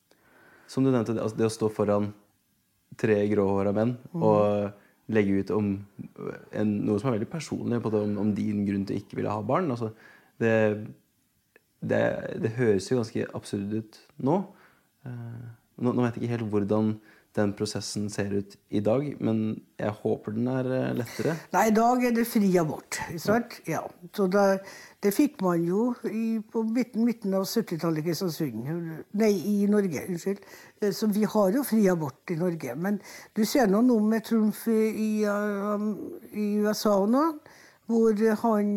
som du nevnte, det, altså det å stå foran tre gråhårede menn, mm. og legge ut om en, noe som er veldig personlig, på det, om, om din grunn til ikke ville ha barn. Altså, det, det, det høres jo ganske absurd ut nå. Uh, nå. Nå vet jeg ikke helt hvordan den prosessen ser ut i dag, men jeg håper den er lettere. Nei, i dag er det fri abort, ikke sant? Ja. Så det, det fikk man jo i, på midten, midten av syttitallet i Kristiansund. Nei, i Norge, unnskyld. Så vi har jo fri abort i Norge. Men du ser nå noe med Trump i, i U S A nå, hvor han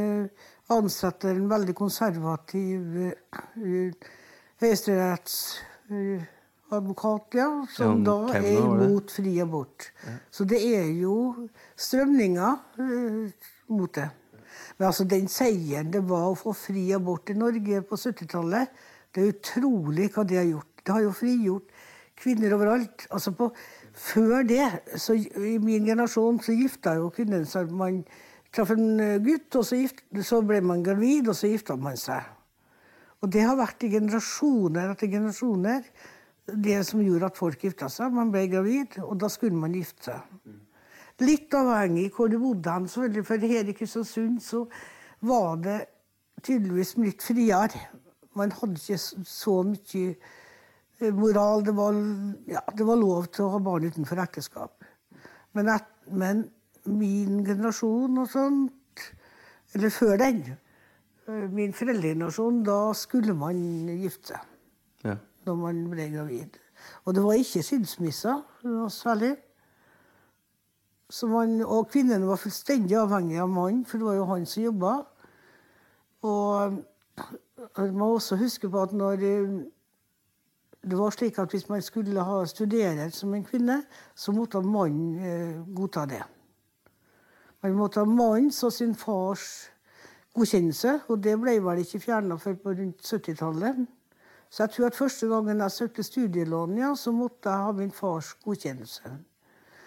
ansetter en veldig konservativ uh, høyesteretts... Uh, advokat, ja, som da er imot fri abort. Ja. Så det er jo strømninger uh, mot det. Men altså, den seieren det var å få fri abort i Norge på syttitallet, det er utrolig hva det har gjort. Det har jo frigjort kvinner overalt. Altså, på, før det, så, i min generasjon, så gifta jo kvinner seg. Man traff en gutt, og så, gift, så ble man gravid, og så gifta man seg. Og det har vært i generasjoner etter generasjoner, det som gjorde at folk gifta seg. Man ble gravid, og da skulle man gifte seg. Litt avhengig hvor du bodde han, selvfølgelig, for her i Kristiansund så var det tydeligvis litt friere. Man hadde ikke så mye moral. Det var, ja, det var lov til å ha barn utenfor ekteskap. Men, et, men min generasjon og sånt, eller før den, min foreldregenerasjon, da skulle man gifte seg. Ja. Når man ble gravid. Og det var ikke skilsmisser, særlig. Så man, og kvinnene var fullstendig avhengige av mannen, for det var jo han som jobbet. Og man må også huske på at når det var slik at hvis man skulle ha studeret som en kvinne, så måtte mannen eh, godta det. Man måtte ha mannens og sin fars godkjennelse, og det ble vel ikke fjernet før på rundt syttitallet. Så jeg tror at første gangen jeg søkte studielån, ja, så måtte jeg ha min fars godkjennelse.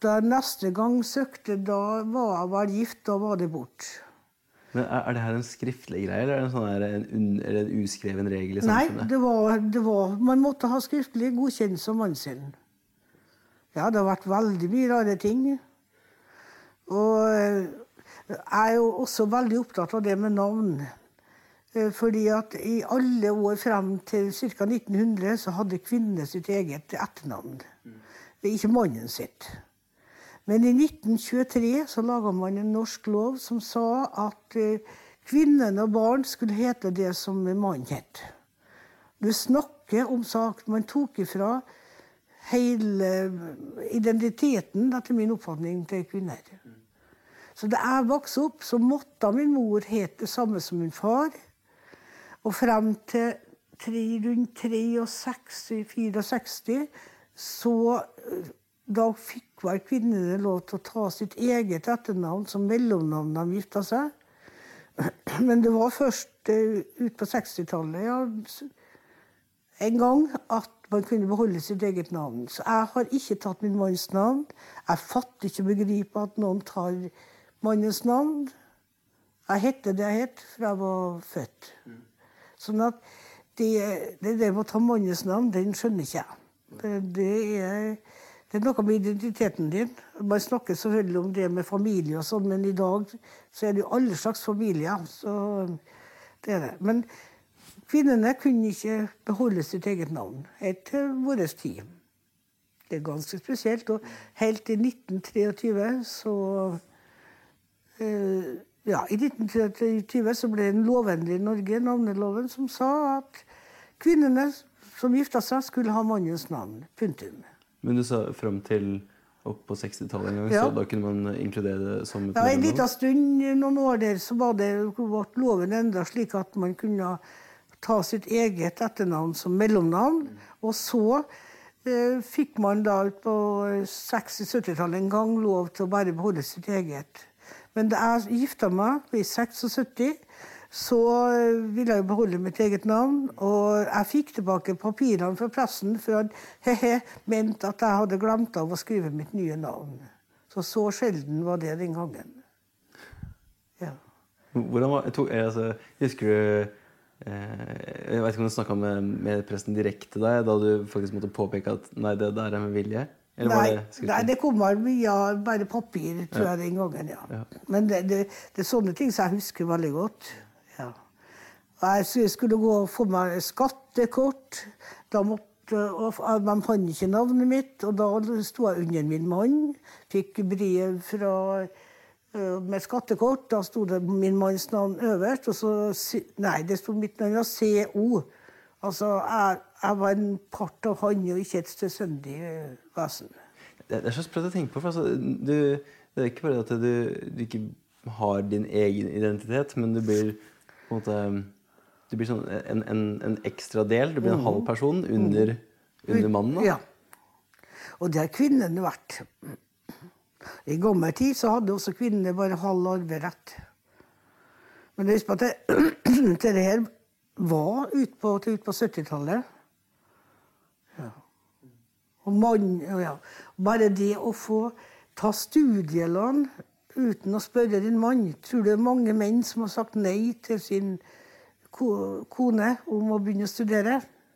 da neste gang søkte, da var jeg vel gift, da var det bort. Men er, er det her en skriftlig greie, eller er det en, sånn her, en, un, eller en uskreven regel i samfunnet? Nei, det var, det var, man måtte ha skriftlig godkjennelse av mannen sin. Ja, det har vært veldig mye rare ting. Og jeg er jo også veldig opptatt av det med navn. Fordi at i alle år frem til ca. nitten hundre så hadde kvinner sitt eget etternavn. Det er ikke mannen sitt. Men i nitten tjuetre så laget man en norsk lov som sa at kvinnene og barn skulle hete det som mannen het. Du snakker om sak, man tok ifra hele identiteten, etter min oppfatning, til kvinner. Så da jeg vokste opp, så måtte min mor hete det samme som min far. Og frem til tre, rundt sekstistre fireogseksti, så da fikk hver kvinnene lov til å ta sitt eget etternavn som mellomnavn da de gifta seg. Men det var først uh, ut på sekstitallet, ja, en gang at man kunne beholde sitt eget navn. Så jeg har ikke tatt min manns navn. Jeg fatter ikke begripe at noen tar mannens navn. Jeg hette det jeg het, for jeg var født. Sånn at det, det, det med å ta mannens navn, den skjønner ikke jeg. Det, det er... Det er noe med identiteten din. Man snakker selvfølgelig om det med familie og sånn, men i dag så er det jo alle slags familier. Så det er det. Men kvinnene kunne ikke beholde sitt eget navn etter vår tid. Det er ganske spesielt. Og helt i nitten tjuetre så eh, ja, i nitten tjuetre så ble det en lovendring i Norge, navneloven, som sa at kvinnene som gifta seg skulle ha mannens navn. Punktum. Men du sa frem til opp på sekstitallet en gang, ja. Så da kunne man inkludere det som et ja, en liten stund, noen år der, så var det vårt loven enda slik at man kunne ta sitt eget etternavn som mellomnavn, og så eh, fikk man da ut på seksti-syttitallet en gang lov til å bare beholde sitt eget. Men da jeg gifta meg i sekstiseks, så ville jeg beholde mitt eget navn, og jeg fikk tilbake papirene fra pressen, for han he-he, mente at jeg hadde glemt av å skrive mitt nye navn. Så så sjelden var det den gangen. Ja. Hvordan var, tog, altså, husker du, eh, jeg vet ikke om du snakket med, med pressen direkte deg, da du faktisk måtte påpeke at nei, det der er med vilje? Eller nei, det, nei, det kom via bare papir, tror jeg, den gangen, ja. ja. Men det, det, det er sånne ting som jeg husker veldig godt. Ja. Jeg skulle gå og få meg skattekort. Da måtte, og man fant ikke navnet mitt, og da stod jeg under min mann. Fikk brev fra, med skattekort, da stod det min manns navn øverst, og så, nei, det stod mitt navn, C O. Altså, jeg, jeg var en part av han, og ikke et selvstendig vesen. Det er så sprøtt å tenke på, for altså, du, det er ikke bare at du, du ikke har din egen identitet, men du blir på en måte, du blir sånn en, en, en ekstra del, du blir en halv person under, under mannen. Da. Ja, og det har kvinnene vært. I gammel tid så hadde også kvinnene bare halv arverett. Men husk på at det, det her var ut på, ut på syttitallet. Ja. Og mann, ja. Bare det å få ta studielån uten å spørre din mann. Tror du det er mange menn som har sagt nei til sin kone om å begynne å studere?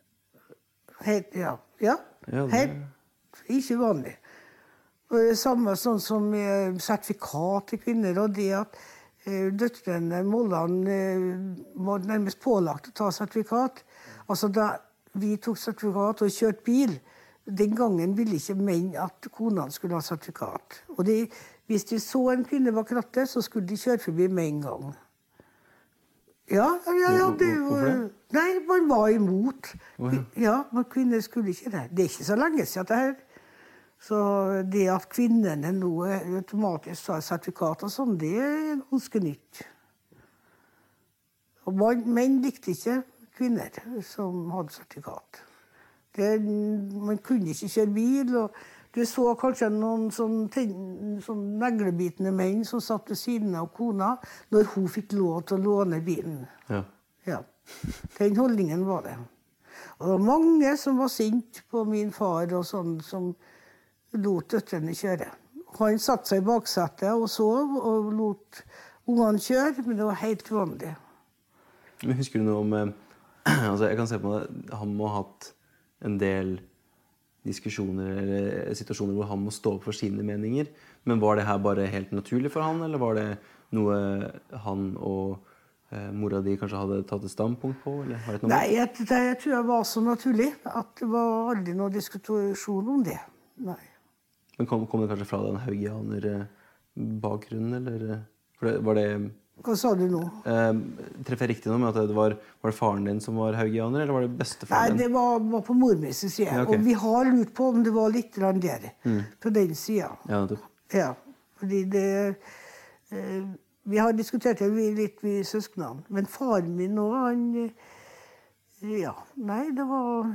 Helt, ja. Ja, helt ikke vanlig. Og det samme sånn som sertifikat til kvinner, og det at eh, døtrene, målene, eh, var nærmest pålagt å ta sertifikat. Altså da vi tok sertifikat og kjørte bil, den gangen ville ikke menn at konene skulle ha sertifikat. Og det, hvis de så en kvinne bak rattet, så skulle de kjøre forbi med en gang. Ja, ja, ja, det var... Nei, man var imot. Ja, men kvinner skulle ikke det. Det er ikke så lenge siden det her. Så det at kvinnene nå automatisk tar sertifikat og sånn, det er ganske nytt. Og menn likte ikke kvinner som hadde sertifikat. Det, man kunne ikke kjøre bil, og du så kanskje noen sånn, sånn neglebitende menn som satt ved siden av kona når hun fikk lov til å låne bilen. Ja. Ja. Den holdningen var det. Og det var mange som var sint på min far og sånn, som lot døtrene kjøre. Han satt seg i baksetet og sov og lot ungene kjøre, men det var helt vanlig. Men husker du noe om... Altså, jeg kan se på det, han må ha hatt en del diskusjoner eller situasjoner hvor han må stå opp for sine meninger. Men var det her bare helt naturlig for han, eller var det noe han og eh, mora di kanskje hadde tatt et standpunkt på? Eller var det noe? Nei, jeg, det, jeg tror det var så naturlig at det var aldri noen diskusjon om det. Nei. Men kom, kom det kanskje fra den haugianer-bakgrunnen, eller for det, var det... Hva sa du nå? Eh, treffer jeg riktig nå med at det var, var det faren din som var haugianer, eller var det bestefaren din? Nei, det var, var på mormors side. Ja, okay. Og vi har lurt på om det var litt der, mm. på den siden. Ja, det. Ja, fordi det... Eh, vi har diskutert det litt med søsknene. Men faren min nå, han... Ja, nei, det var...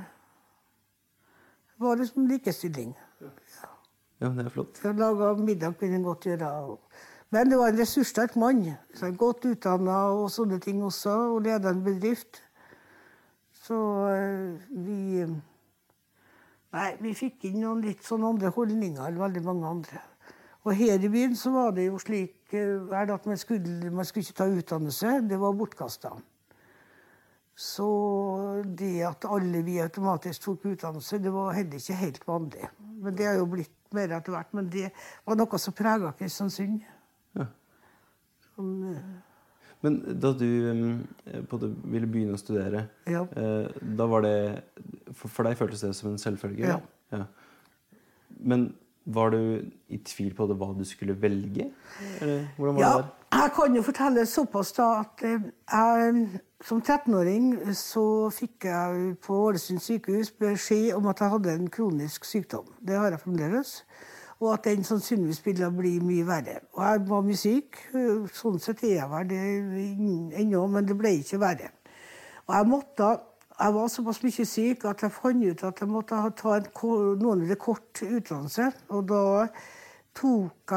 Det var liksom likestilling. Ja, ja det er flott. Jeg laget middag kunne jeg godt gjøre, og... Men det var en ressurssterk mann, så jeg godt utdannet og sånne ting også, og ledet en bedrift. Så vi... Nei, vi fikk inn noen litt sånne andre holdninger, eller veldig mange andre. Og her i byen så var det jo slik at man skulle, man skulle ikke ta utdannelse, det var bortkastet. Så det at alle vi automatisk tok utdannelse, det var heller ikke helt vanlig. Men det har jo blitt mer etter hvert, men det var noe som preget Kristiansund. Ja. Som, men da du på det, ville begynne å studere, ja. eh, da var det, for, for deg føltes det som en selvfølge? Ja. Ja. Men var du i tvil på det, hva du skulle velge? Eller, hvordan var ja, det der? Jeg kan jo fortelle såpass da, at jeg, som trettenåring så fikk jeg på Ålesund sykehus beskjed om at jeg hadde en kronisk sykdom. Det har jeg fremdeles. Og at den sannsynligvis ville bli mye verre. Og jeg var mye syk, sånn sett er jeg var det ennå, men det ble ikke verre. Og jeg måtte, jeg var såpass mye syk at jeg fant ut at jeg måtte ta en noen kort utdannelse. Og da tok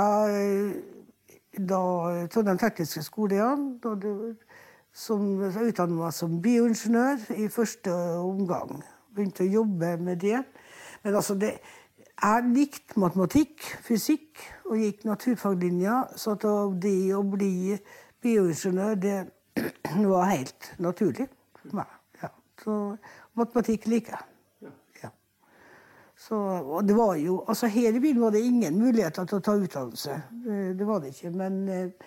jeg da Trondheim tekniske skole igjen, da det, som utdannet meg som bioingeniør i første omgang. Begynte å jobbe med det. Men altså det... Jeg likte matematikk, fysikk, og gikk naturfaglinja, så at det å bli bioingeniør, det var helt naturlig for meg. Ja. Så matematikk liker jeg. Ja. Så, og det var jo, altså her i byen var det ingen muligheter til å ta utdannelse. Det var det ikke, men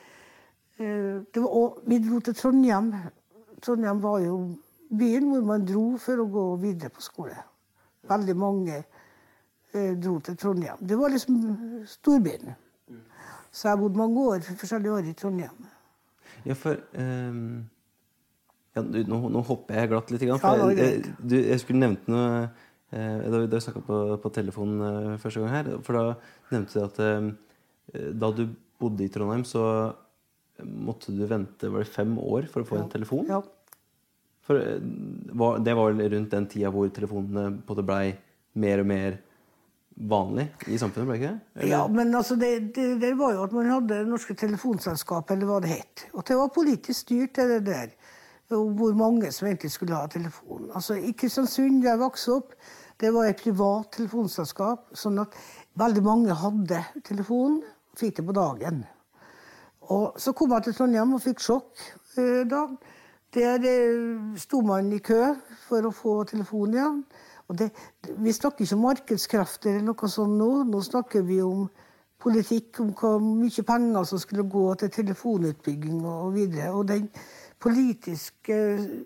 det var også, vi dro til Trondheim. Trondheim var jo byen hvor man dro for å gå videre på skole. Veldig mange dro til Trondheim. Det var liksom storbyen. Så jeg bodde mange år, forskjellige år i Trondheim. Ja, for... Um, ja, nå, nå hopper jeg glatt litt. Grann, for ja, jeg, du, jeg skulle nevnt noe uh, da, da vi snakket på, på telefonen uh, første gang her, for da nevnte du at uh, da du bodde i Trondheim, så måtte du vente, var det fem år for å få ja. en telefon? Ja. For uh, var, det var rundt den tida hvor telefonene på det ble mer og mer vanlig i samfunnet, ble ikke det? Eller? Ja, men altså det, det, det var jo at man hadde norske telefonselskap, eller hva det het. Og det var politisk styrt, det der. Hvor mange som egentlig skulle ha telefon. Altså i Kristiansund, der jeg vokste opp, det var et privat telefonselskap, sånn at veldig mange hadde telefon, fikk det på dagen. Og så kom jeg til Trondheim og fikk sjokk eh, da. Der eh, stod man i kø for å få telefon igjen. Og det, vi snakker ikke om markedskrefter eller noe sånt nå. Nå snakker vi om politikk, om hvor mye penger som skulle gå til telefonutbygging og videre. Og den politiske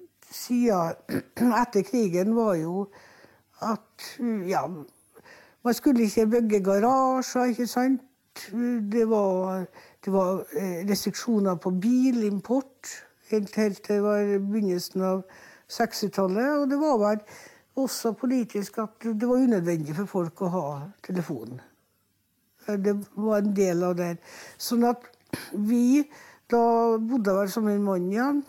siden etter krigen var jo at, ja, man skulle ikke bygge garasjer, ikke sant? Det var, det var restriksjoner på bilimport, helt, helt til det var begynnelsen av sekstitallet, og det var vel også politisk at det var unødvendig for folk å ha telefon. Det var en del av det. Sånn at vi da bodde vel som en mann igjen,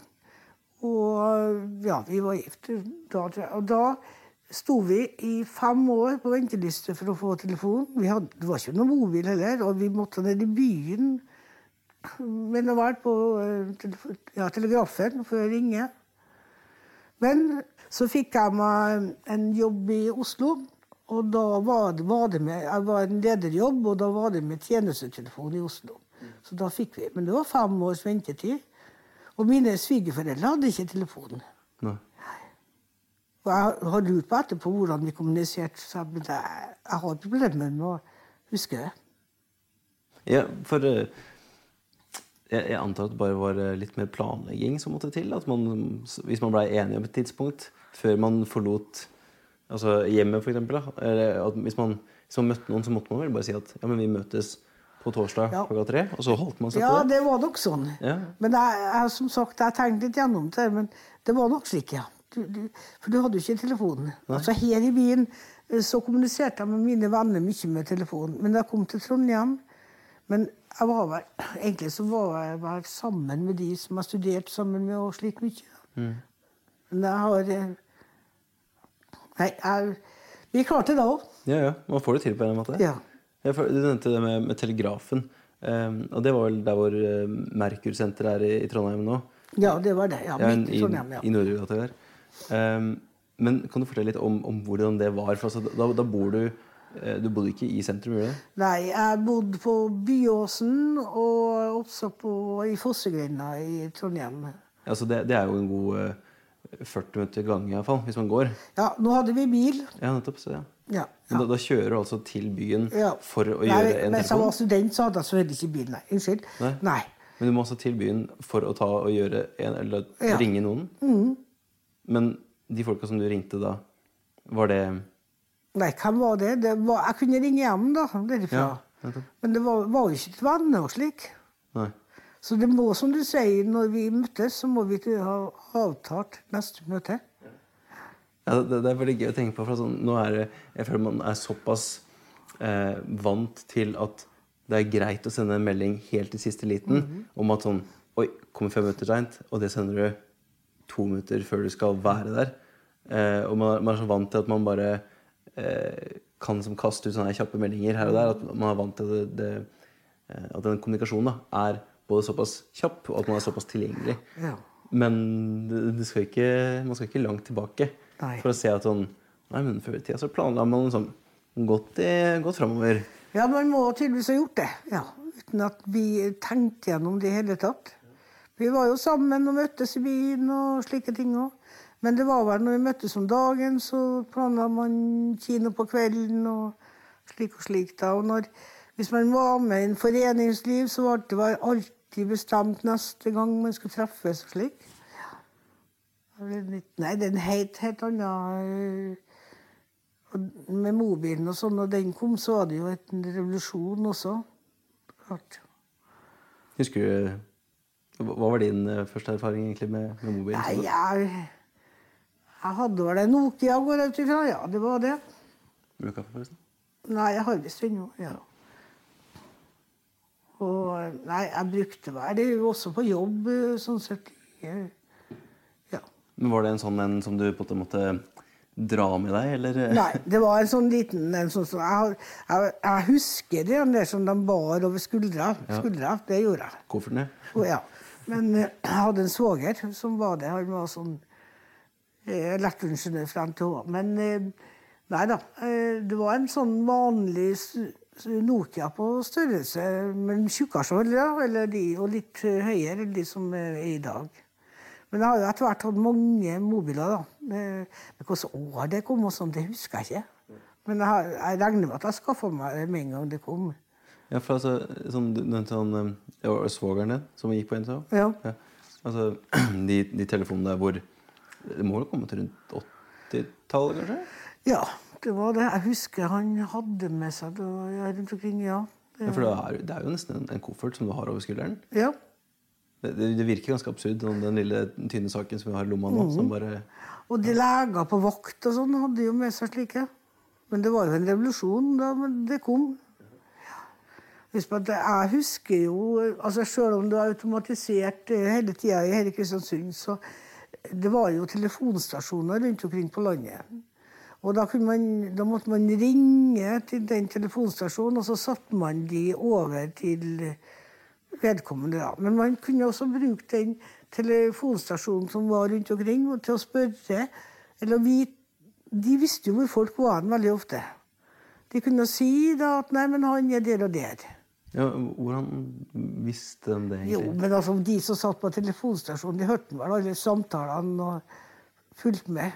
og ja, vi var gift. Da, og da stod vi i fem år på venteliste for å få telefon. Vi hadde, det var ikke noe mobil heller, og vi måtte ned i byen, men det var på ja, telegrafen for å ringe. Men så fikk jeg meg en jobb i Oslo, Og da var det, var det med, jeg var en lederjobb, og da var det med tjenestetelefon i Oslo. Så da fikk vi, men det var fem års ventetid. Og mine svigerforeldre hadde ikke telefonen. Nei. Og jeg har lurt på etterpå hvordan vi kommuniserte, så jeg, jeg har problemer med å huske det. Ja, for jeg, jeg antar at det bare var litt mer planlegging som måtte til, at man, hvis man ble enig om et tidspunkt, før man forlot altså hjemmet for eksempel, da. Eller at hvis man, hvis man møtte noen, så måtte man vel bare si at ja, men vi møtes på torsdag ja. klokka tre, og så holdt man seg ja, på det. Ja, det var nok sånn. Ja. Men jeg, jeg, som sagt, jeg tenkte litt gjennom det, men det var nok slik, ja. Du, du, for du hadde jo ikke telefonen. Nei. Altså her i byen så kommuniserte jeg med mine venner mye med telefonen. Men da jeg kom til Trondheim, men jeg var vel, egentlig så var jeg vel sammen med de som har studert sammen med og slik mye. Mm. Men jeg har... Nei, jeg, vi klarte det da også. Ja, ja. Man får det til på en måte. Ja. Du nevnte det med, med telegrafen. Um, og det var vel der hvor uh, Merkur-senter er i, i Trondheim nå? Ja, det var det. Ja, ja, midt i Trondheim, ja. I, i Nordregata der. Um, men kan du fortelle litt om, om hvordan det var? For altså, da, da bor du... Du bodde ikke i sentrum, gjør du det? Nei, jeg bodde på Byåsen og også på, i Fossegrinda i Trondheim. Altså det, det er jo en god uh, førti minutter gang i hvert fall, hvis man går. Ja, nå hadde vi bil. Ja, nettopp, så ja. Ja, ja. Men da, da kjører du altså til byen ja. For å nei, gjøre en telefon? Mens jeg var student, så hadde jeg så heller ikke bil, nei. Unnskyld. Nei. nei. Men du må altså til byen for å ta og gjøre en, eller ja. ringe noen? Mm. Men de folka som du ringte da, var det... Nei, hvem var det? det var, jeg kunne ringe hjem da, derifra. Ja, men det var, var jo ikke til venner og slik. Nei. Så det må, som du sier, når vi møttes, så må vi ha avtalt neste møte. Ja, det, det er veldig gøy å tenke på, for sånn, nå er det, jeg føler man er såpass eh, vant til at det er greit å sende en melding helt i siste liten, mm-hmm. om at sånn, oi, kommer fem minutter sent, og det sender du to minutter før du skal være der. Eh, og man, man er så vant til at man bare eh, kan som kaste ut sånne kjappe meldinger her og der, at man er vant til det, det, eh, at den kommunikasjonen da, er både såpass kjapp, og at man er såpass tilgjengelig. Ja. Men det, det skal ikke, man skal ikke langt tilbake. Nei. For å se at sånn, nei, men før i tida så planla man sånn godt, godt fremover. Ja, man må tydeligvis ha gjort det, ja, uten at vi tenkte gjennom det hele tatt. Vi var jo sammen og møttes i byen og slike ting også. Men det var vel når vi møttes om dagen, så planla man kino på kvelden og slik og slik da. Og når, hvis man var med i en foreningsliv, så var det var alltid bestemt neste gang man skulle treffes og slik. Nei, det er en helt, helt annen med mobilen og sånn, og den kom, så var det jo en revolusjon også. Klart. Husker du, hva var din første erfaring egentlig med, med mobilen? Nei, jeg, jeg hadde vel en Nokia går ut ifra, ja, det var det. Bruker du forresten? Nei, jeg har visst ennå, ja. Og nei, jeg brukte vel det jo også på jobb, sånn sett, ja. Men var det en sånn en som du på en måte dra med deg, eller? Nei, det var en sånn liten, en sånn som, jeg, jeg, jeg husker det, den der som de bar over skuldra, skuldra, det gjorde jeg. Kofferten, ja. Ja. Men jeg hadde en svoger som var det, han var sånn elektroingeniør fra N T H. Men nei da, det var en sånn vanlig Nokia på størrelse, men tjukkere, eller de, og litt høyere enn de som er i dag. Men jeg har jo etter hvert hatt mange mobiler da. Men hvordan år det kom og sånn, det husker jeg ikke. Men jeg, har, jeg regner med at jeg skaffet meg det med en gang det kom. Ja, for altså, sånn, sånn, det var svågeren din som gikk på en sånn? Ja. Ja. Altså, de, de telefonene hvor, det må jo komme til rundt åtti-tallet kanskje? Ja, det var det. Jeg husker han hadde med seg det rundt omkring, ja. Det, ja, for det er, det er jo nesten en, en koffert som du har over skulderen. Ja. Det, det virker ganske absurd, den lille tynne saken som vi har i lomma nå, mm. som bare... Og de leger på vakt og sånn hadde jo med seg slike. Men det var jo en revolusjon da det kom. Jeg husker jo, altså selv om det var automatisert hele tiden i hele Kristiansund, så det var jo telefonstasjoner rundt omkring på landet. Og da, kunne man, da måtte man ringe til den telefonstasjonen, og så satte man de over til... vedkommende da. Men man kunne også bruke den telefonstasjonen som var rundt omkring til å spørre, eller vi, de visste jo hvor folk var veldig ofte. De kunne si da at nei, men han er der og der. Ja, hvordan visste de det egentlig? Jo, men altså, de som satt på telefonstasjonen, de hørte vel alle samtalene og fulgte med.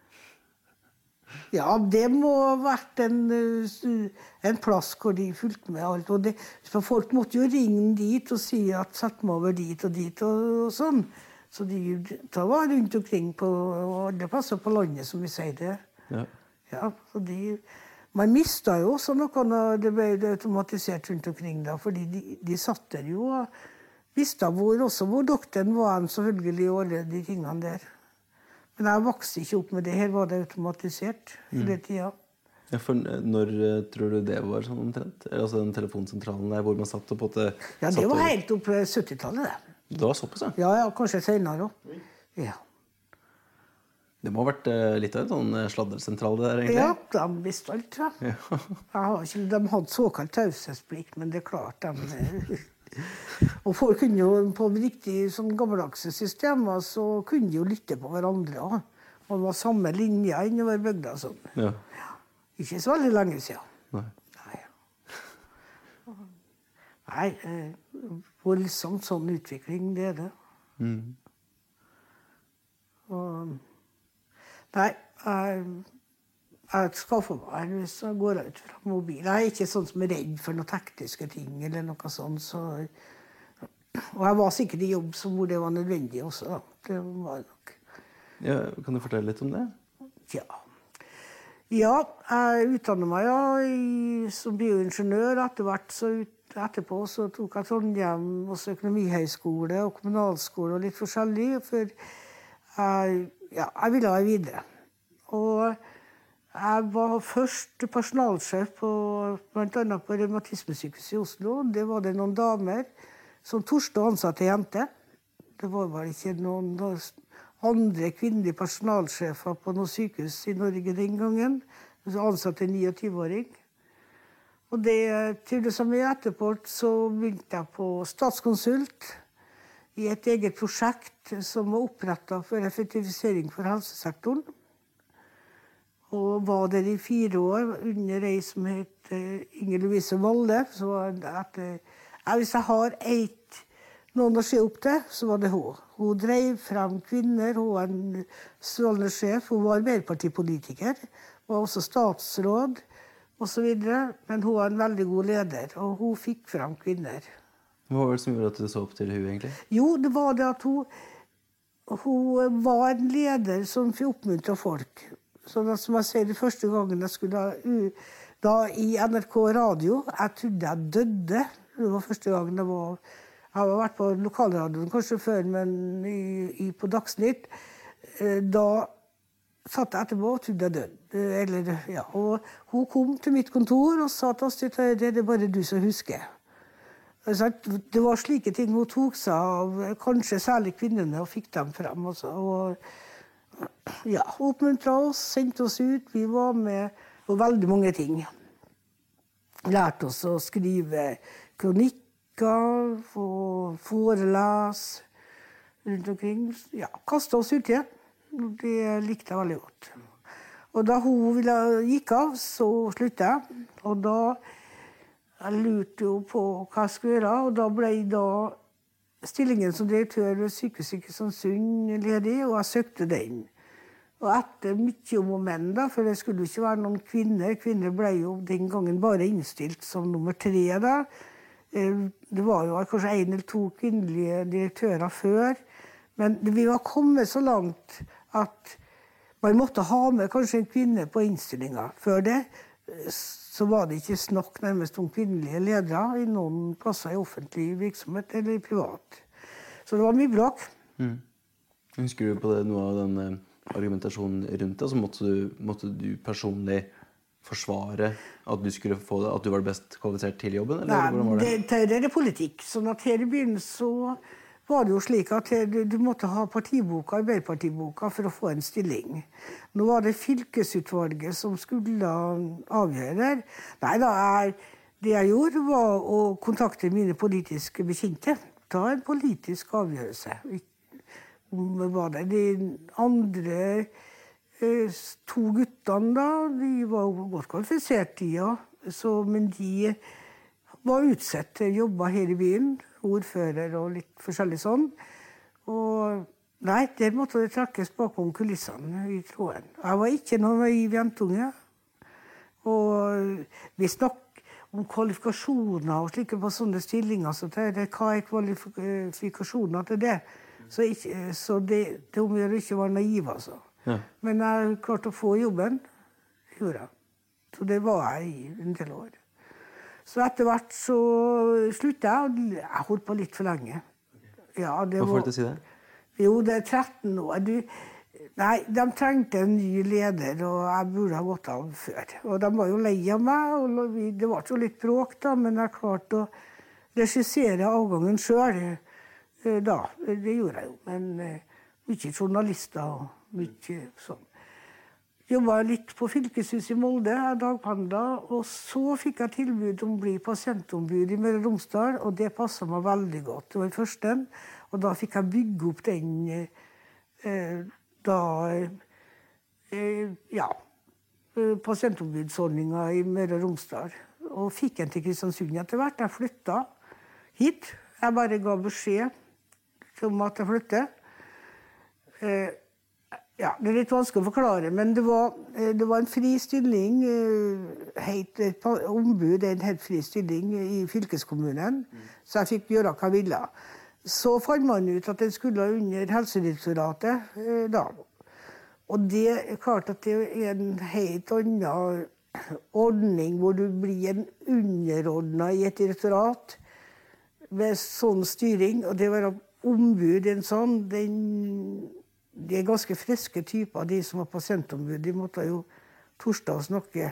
Ja, det må ha vært en, en plass hvor de fulgte med alt. Og det, for folk måtte jo ringe dit og si at sett meg over dit og dit og, og sånn. Så de da var rundt omkring på alle plasser på landet, som vi sier det. Ja. Ja, så de... Man mistet jo også noe når det ble automatisert rundt omkring da, fordi de, de satt der jo og visste hvor, også hvor doktoren var en, selvfølgelig, og alle de tingene der. Men jeg vokste ikke opp med det. Her var det automatisert hele tiden. Ja, for når tror du det var sånn omtrent? Altså den telefonsentralen der hvor man satt opp til... Ja, det var helt opp på syttitallet, det. Det var såpass, ja? Ja, ja, kanskje senere også. Ja. Det må ha vært litt av en sånn sladdersentral der, egentlig? Ja, de visste alt, ja. Ja. Ikke, de hadde såkalt taushetsplikt, men det er klart de... Og folk kunne jo på riktig sånn gammeldagse systemer, så kunne de jo lytte på hverandre. Og det var samme linje innover bygda. Sånn. Ja. Ja. Ikke så veldig lenge siden. Nei. Nei. Nei, voldsomt sånn utvikling, det er det. Mm. Og... Nei, jeg, jeg skaffer meg hvis jeg går ut fra mobil. Jeg er ikke sånn som er redd for noen tekniske ting eller noe sånt. Så, og jeg var sikkert i jobb som hvor det var nødvendig også. Da. Det var nok. Ja, kan du fortelle litt om det? Ja. Ja, jeg utdannet meg ja, i, som bioingeniør. Etter hvert så ut, etterpå så tok jeg Trondheim, også økonomihøyskole og kommunalskole og litt forskjellig. For jeg... Ja, jeg ville være videre. Og jeg var først personalsjef på, blant annet på Revmatismesykehuset i Oslo. Det var det noen damer som torsdag ansatte jente. Det var vel ikke noen andre kvinnelige personalsjefer på noen sykehus i Norge den gangen. Så ansatte en niogtyve-åring. Og det til det som i etterpå så begynte jeg på Statskonsult i et eget prosjekt som var opprettet for effektivisering for helsesektoren. Og var der i fire år under ei som het Inger Louise Valle. Så at, ja, hvis jeg har eit, noen å se opp til, så var det hun. Hun drev frem kvinner, hun var en strålende sjef, hun var arbeiderpartipolitiker, var også statsråd og så videre, men hun var en veldig god leder, og hun fikk frem kvinner. Hva var det som gjorde at du så opp til henne, egentlig? Jo, det var det at hun, hun var en leder som fikk oppmuntret folk. Så da, som jeg sier, de første gangen jeg skulle da i N R K radio, jeg trodde jeg døde. Det var første gangen det var... Jeg har vært på lokalradioen kanskje før, men i, i, på Dagsnytt. Da satt jeg etterpå og trodde jeg døde. Eller, ja. Og hun kom til mitt kontor og sa til Astrid Tøyre, det er bare du som husker. Det var slike ting hun tok seg av, kanskje særlig kvinnene, og fikk dem frem. Også. Og ja, oppmuntret oss, sendte oss ut. Vi var med på veldig mange ting. Lærte oss å skrive kronikker, foreles rundt omkring. Ja, kastet oss ut igjen. Det likte jeg veldig godt. Og da hun ville gikk av, så sluttet jeg. Og da... Jeg lurte jo på hva jeg skulle gjøre, og da ble da stillingen som direktør ved sykehuset i Kristiansund ledig, og jeg søkte den. Og etter mye om og men, da, for det skulle jo ikke være noen kvinner. Kvinner ble jo den gangen bare innstilt som nummer tre. Da. Det var jo kanskje en eller to kvinnelige direktører før, men vi var kommet så langt at man måtte ha med kanskje en kvinne på innstillingen. Før det så var det ikke snakk nærmest om kvinnelige ledere i noen plasser i offentlig virksomhet eller i privat. Så det var mye bråk. Mm. Husker du på det, noe av den argumentasjonen rundt det? Så måtte du, måtte du personlig forsvare at du skulle få det, at du var det best kvalifisert til jobben? Eller Nei, hvordan var det? Det, det er politikk. Sånn at her i byen så var det jo slik at du, du måtte ha partiboka, Arbeiderpartiboka, for å få en stilling. Nå var det fylkesutvalget som skulle avgjøre. Nei da, jeg, det jeg gjorde var å kontakte mine politiske bekjente. Ta en politisk avgjørelse. Var det de andre to guttene da, de var godt kvalifisert de, ja. Så, men de var utsatt til å jobbe her i byen, ordfører og litt forskjellig sånn. Og nei, der måtte det trekkes bakom kulissene i tråden. Jeg var ikke noen naiv jentunge. Og vi snakket om kvalifikasjoner og slike på sånne stillinger, så det, det, hva er kvalifikasjoner til det? Så, ikke, så det, det om jeg ikke var naiv, altså. Ja. Men jeg klarte å få jobben, gjorde jeg. Så det var jeg i en del år. Så etter hvert så sluttet jeg, jeg holdt på litt for lenge. Ja, det Hva får du til å si det? Jo, det er tretten år. Du, nei, de trengte en ny leder, og jeg burde ha gått av før. Og de var jo lei av meg, og det var jo litt bråk da, men jeg klarte å regissere avgangen selv da. Det gjorde jeg jo, men mye journalister og mye sånn. Jobbet litt på fylkeshuset i Molde, jeg dagpendlet, og så fikk jeg tilbud om å bli pasientombud i Møre og Romsdal, og det passet meg veldig godt. Det var den første, og da fikk jeg bygge opp den, eh, da, eh, ja, pasientombudsordningen i Møre og Romsdal. Og fikk en til Kristiansund etter hvert. Jeg flyttet hit. Jeg bare ga beskjed om at jeg flyttet. Eh, Ja, det er litt vanskelig å forklare, men det var, det var en fri stilling, heit, et ombud, en helt fri stilling i fylkeskommunen, mm. så jeg fikk gjøre hva jeg ville. Så fant man ut at den skulle under Helsedirektoratet da. Og det er klart at det er en helt annen ordning hvor du blir en underordnet i et direktorat med sånn styring, og det å være ombud en sånn, den de er ganske friske typer, de som var pasientombud. De måtte jo torsdag snakke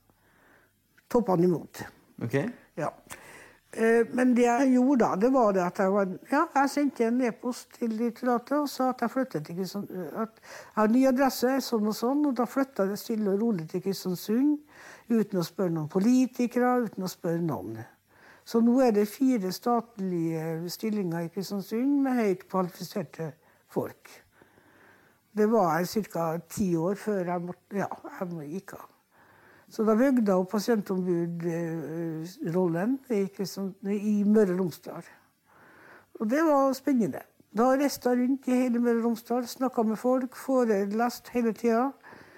toppene imot. Ok. Ja. Men det jeg gjorde da, det var det at jeg, var, ja, jeg sendte en e-post til direktoratet og sa at jeg flyttet til Kristiansund. At jeg har ny adresse, sånn og sånn, og da flyttet jeg stille og rolig til Kristiansund, uten å spørre noen politikere, uten å spørre noen. Så nå er det fire statlige stillinger i Kristiansund med høyt kvalifiserte folk. Det var jeg ca. ti år før jeg, måtte, ja, jeg gikk av. Så da bygde jeg opp pasientombudrollen i, i Møre og Romsdal. Og det var spennende. Da reiste jeg rundt i hele Møre og Romsdal, snakket med folk, forelest hele tiden.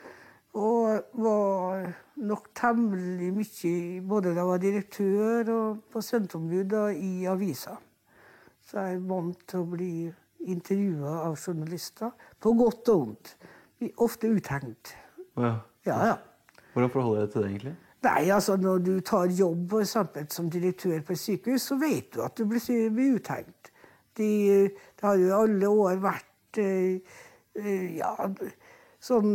Og var nok temmelig mye, både da jeg var direktør og pasientombud i avisa. Så jeg er vant til å bli intervjuet av journalister, på godt og ondt. Ofte uthengt. Ja. Ja, ja. Hvordan forholder du deg til det egentlig? Nei, altså når du tar jobb for eksempel, som direktør på et sykehus, så vet du at du blir, blir uthengt. De, det har jo alle år vært ja, sånn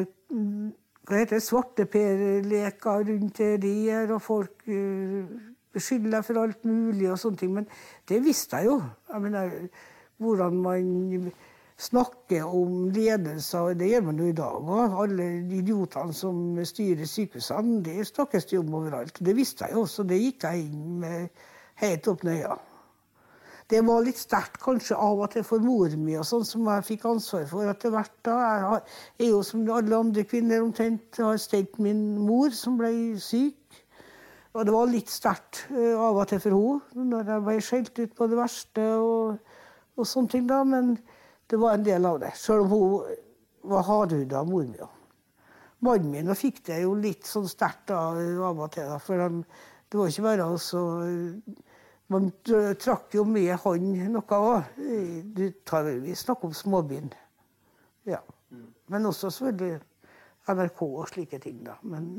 hva heter det, svarteperleker rundt der, og folk beskylder for alt mulig og sånne ting. Men det visste jeg jo. Jeg mener, hvordan man snakker om ledelser, det gjør man jo i dag. Og alle idiotene som styrer sykehusene, det snakkes det om overalt. Det visste jeg også, det gikk jeg inn med helt opp nøya. Det var litt sterkt kanskje av og til for mor mi, og sånn som jeg fikk ansvar for etter hvert da. Jeg har, er jo som alle andre kvinner omtrent, har stelt min mor som ble syk. Og det var litt sterkt av og til for henne, når jeg ble skjelt ut på det verste og og sånne ting da, men det var en del av det, selv om hun var hardhudet av mor mi. Mannen min fikk det jo litt sånn sterkt da, av og til, da, for han, det var ikke bare også, man trakk jo med han noe også. Vi snakker om småbyen, ja. Men også selvfølgelig N R K og slike ting da, men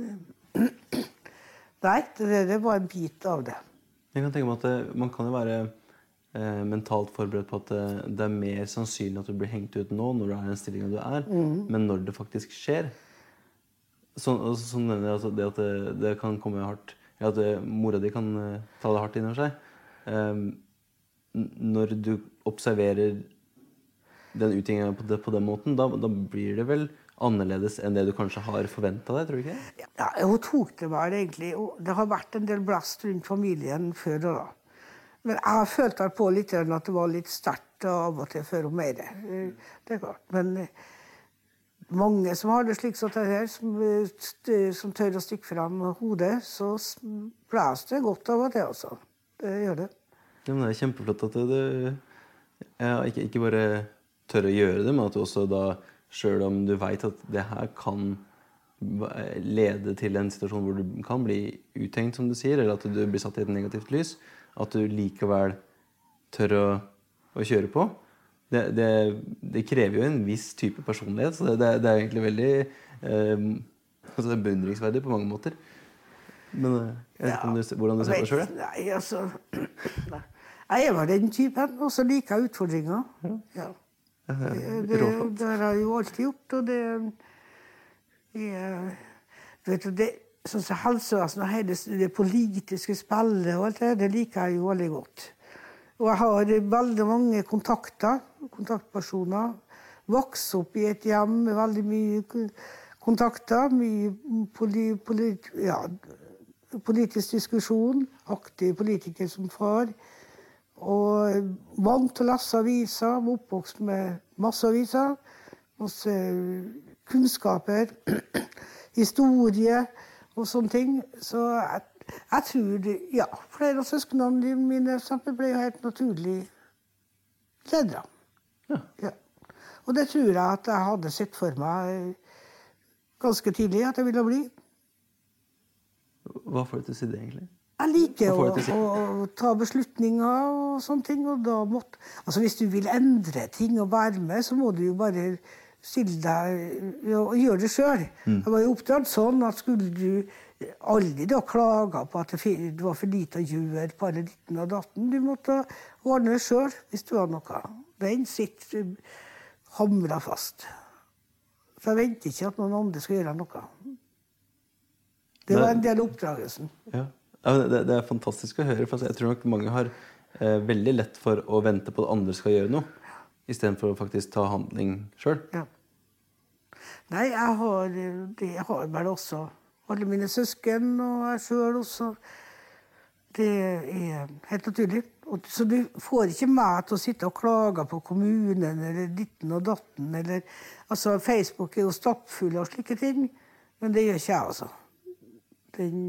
nei, det, det var en bit av det. Jeg kan tenke meg at det, man kan jo være Eh, mentalt forberedt på at det, det er mer sannsynlig at du blir hengt ut nå når du er i den stillingen du er, mm. men når det faktisk skjer så, så nevner jeg altså det at det, det kan komme hardt, at det, mora di kan uh, ta det hardt inn over seg um, når du observerer den utviklingen på, på den måten, da, da blir det vel annerledes enn det du kanskje har forventet deg, tror du ikke? Ja, hun tok det bare egentlig, og det har vært en del blast rundt familien før og da. Men jeg følte på litt at det var litt sterkt av og til før og mer. Det er klart. Men mange som har det slik som det her, som, som tør å stikke frem hodet, så blæs det godt av det også. Det gjør det. Ja, men det er kjempeflott at du ja, ikke, ikke bare tør å gjøre det, men at du også da, selv om du vet at det her kan lede til en situasjon hvor du kan bli uthengt, som du sier, eller at du blir satt i et negativt lys, at du likevel tør å, å kjøre på. Det, det, det krever jo en viss type personlighet, så det, det, det er egentlig veldig eh, altså det er beundringsverdig på mange måter. Men jeg vet ikke om du, hvordan du ser på det selv? Nei, altså... Nei. Jeg var den typen, og så liker jeg utfordringer. Ja. Det, det, det har jeg jo alltid gjort, og det... Jeg, vet du, det sånn som helsevesen og hele det politiske spillet og alt det, det liker jeg jo veldig godt. Og jeg har veldig mange kontakter, kontaktpersoner. Vokst opp i et hjem med veldig mye kontakter, mye poli, poli, ja, politisk diskusjon, aktiv politiker som far. Og vant til å lese aviser, var oppvokst med masse aviser, masse kunnskaper, historie og sånne ting. Så jeg, jeg tror, ja, flere av søsknene mine ble jo helt naturlig ledere. Ja. Ja. Og det tror jeg at jeg hadde sett for meg ganske tidlig at jeg ville bli. Hva får du til å si det egentlig? Jeg liker å, å, å ta beslutninger og sånne ting, og da måtte... Altså, hvis du vil endre ting og være med, så må du jo bare stille deg og gjøre det selv. Mm. Jeg var jo oppdratt sånn at skulle du aldri da klage på at det var for lite å gjøre på alle ditten og datten. Du måtte ordne det selv hvis du var noe. Den sitter hamret fast. Så jeg venter ikke at noen andre skal gjøre noe. Det var en del av oppdragelsen. Ja. Ja, det, det er fantastisk å høre, for jeg tror nok mange har eh, veldig lett for å vente på at andre skal gjøre noe, i stedet for å faktisk ta handling selv. Ja. Nei, jeg har, det har vel også alle mine søsken og jeg selv også. Det er helt naturlig. Og, så du får ikke meg til å sitte og klage på kommunen eller ditten og datten. Eller, altså, Facebook er jo stappfull av slike ting, men det gjør ikke jeg altså. Den...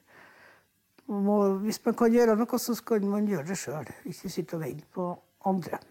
Må, hvis man kan gjøre noe, så skal man gjøre det selv. Ikke sitte og vente på andre.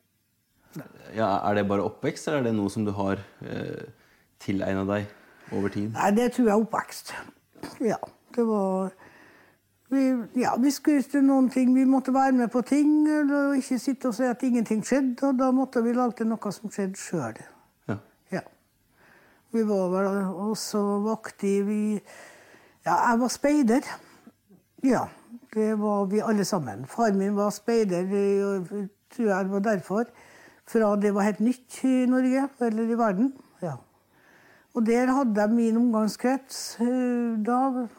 Ja, er det bare oppvekst, eller er det noe som du har eh, tilegnet deg over tid? Nei, det tror jeg er oppvekst. Ja, det var... Vi, ja, vi skulle til noen ting. Vi måtte være med på ting, og ikke sitte og si at ingenting skjedde, og da måtte vi lage noe som skjedde selv. Ja. Ja. Vi var vel også vaktige. Vi... Ja, jeg var speider. Ja, det var vi alle sammen. Far min var speider, jeg tror jeg det var derfor. Fra det var helt nytt i Norge, eller i verden. Ja. Og der hadde jeg min omgangskrets da,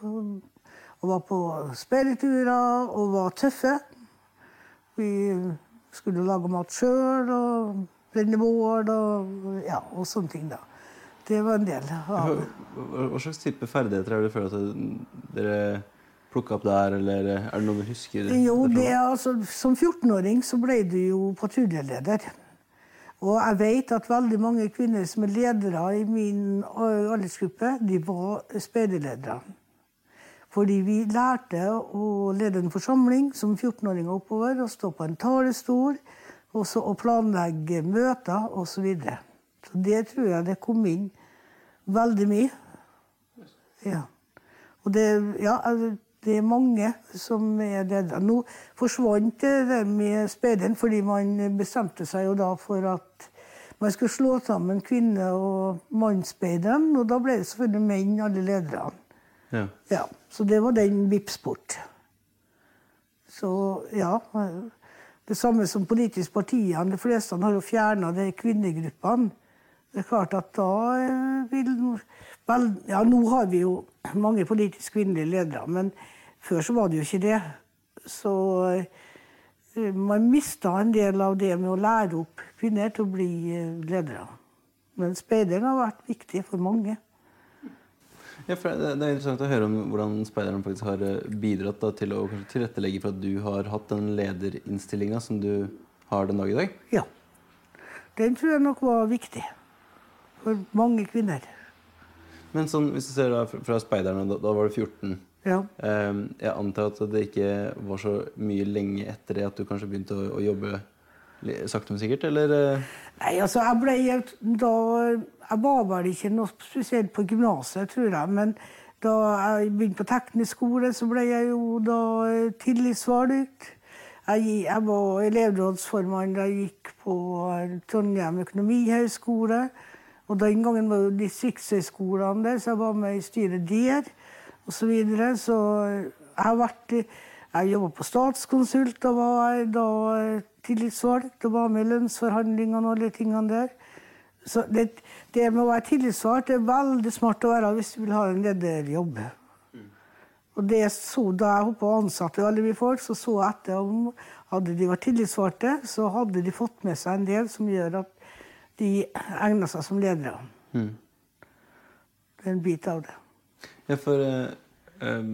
og var på speiderturer, og var tøffe. Vi skulle lage mat selv, og brenne bål, og, ja, og sånne ting da. Det var en del av... Hva, hva slags type ferdigheter er det for at dere... plukke opp der, eller er det noe du husker? Jo, det er, altså, som fjortenåring så ble du jo patruljeleder. Og jeg vet at veldig mange kvinner som er ledere i min aldersgruppe, de var speiderledere. Fordi vi lærte å lede en forsamling som fjortenåringer oppover, og stå på en talestol, og så å planlegge møter, og så videre. Så det tror jeg det kom inn veldig mye. Ja. Og det, ja, det er mange som er ledere. Nå forsvant det med speideren, fordi man bestemte seg jo da for at man skulle slå sammen kvinne- og mannsspeideren, og da ble det selvfølgelig menn, alle lederne. Ja. Ja, så det var den vippsport. Så ja, det samme som politisk partiene, de fleste har jo fjernet de kvinnegruppene. Det er klart at da vil... Vel, ja, nå har vi jo mange politisk kvinnelige ledere, men før så var det jo ikke det. Så man mistet en del av det med å lære opp kvinner til å bli ledere. Men speideren har vært viktig for mange. Ja, for det er interessant å høre om hvordan speideren faktisk har bidratt da, til å tilrettelegge for at du har hatt den lederinnstillingen som du har den dag i dag. Ja, den tror jeg nok var viktig. for mange kvinner. Men sånn, hvis du ser da fra speiderne, da, da var du fjorten. Ja. Um, jeg antar at det ikke var så mye lenge etter det at du kanskje begynte å, å jobbe sakte men sikkert, eller? Nei, altså, jeg ble da, jeg var vel ikke noe spesielt på gymnaset, tror jeg, men da jeg begynte på teknisk skole, så ble jeg jo da tillitsvalgt. Jeg, jeg var elevrådsformann da jeg gikk på Trondheim økonomihøgskole, og den gangen var jo distriktshøyskolene der, så jeg var med i styret der, og så videre. Så jeg har vært, jeg jobbet på Statskonsult, da var jeg da tillitsvalgt, og var med i lønnsforhandlingene og alle tingene der. Så det, det med å være tillitsvalgt, det er veldig smart å være hvis du vil ha en lederjobb. Mm. Og det så, da jeg hoppet og ansatte veldig mye folk, så så jeg etter om hadde de vært tillitsvalgte, så hadde de fått med seg en del som gjør at de egnet seg som ledere. Mm. Det er en bit av det. Ja, for um,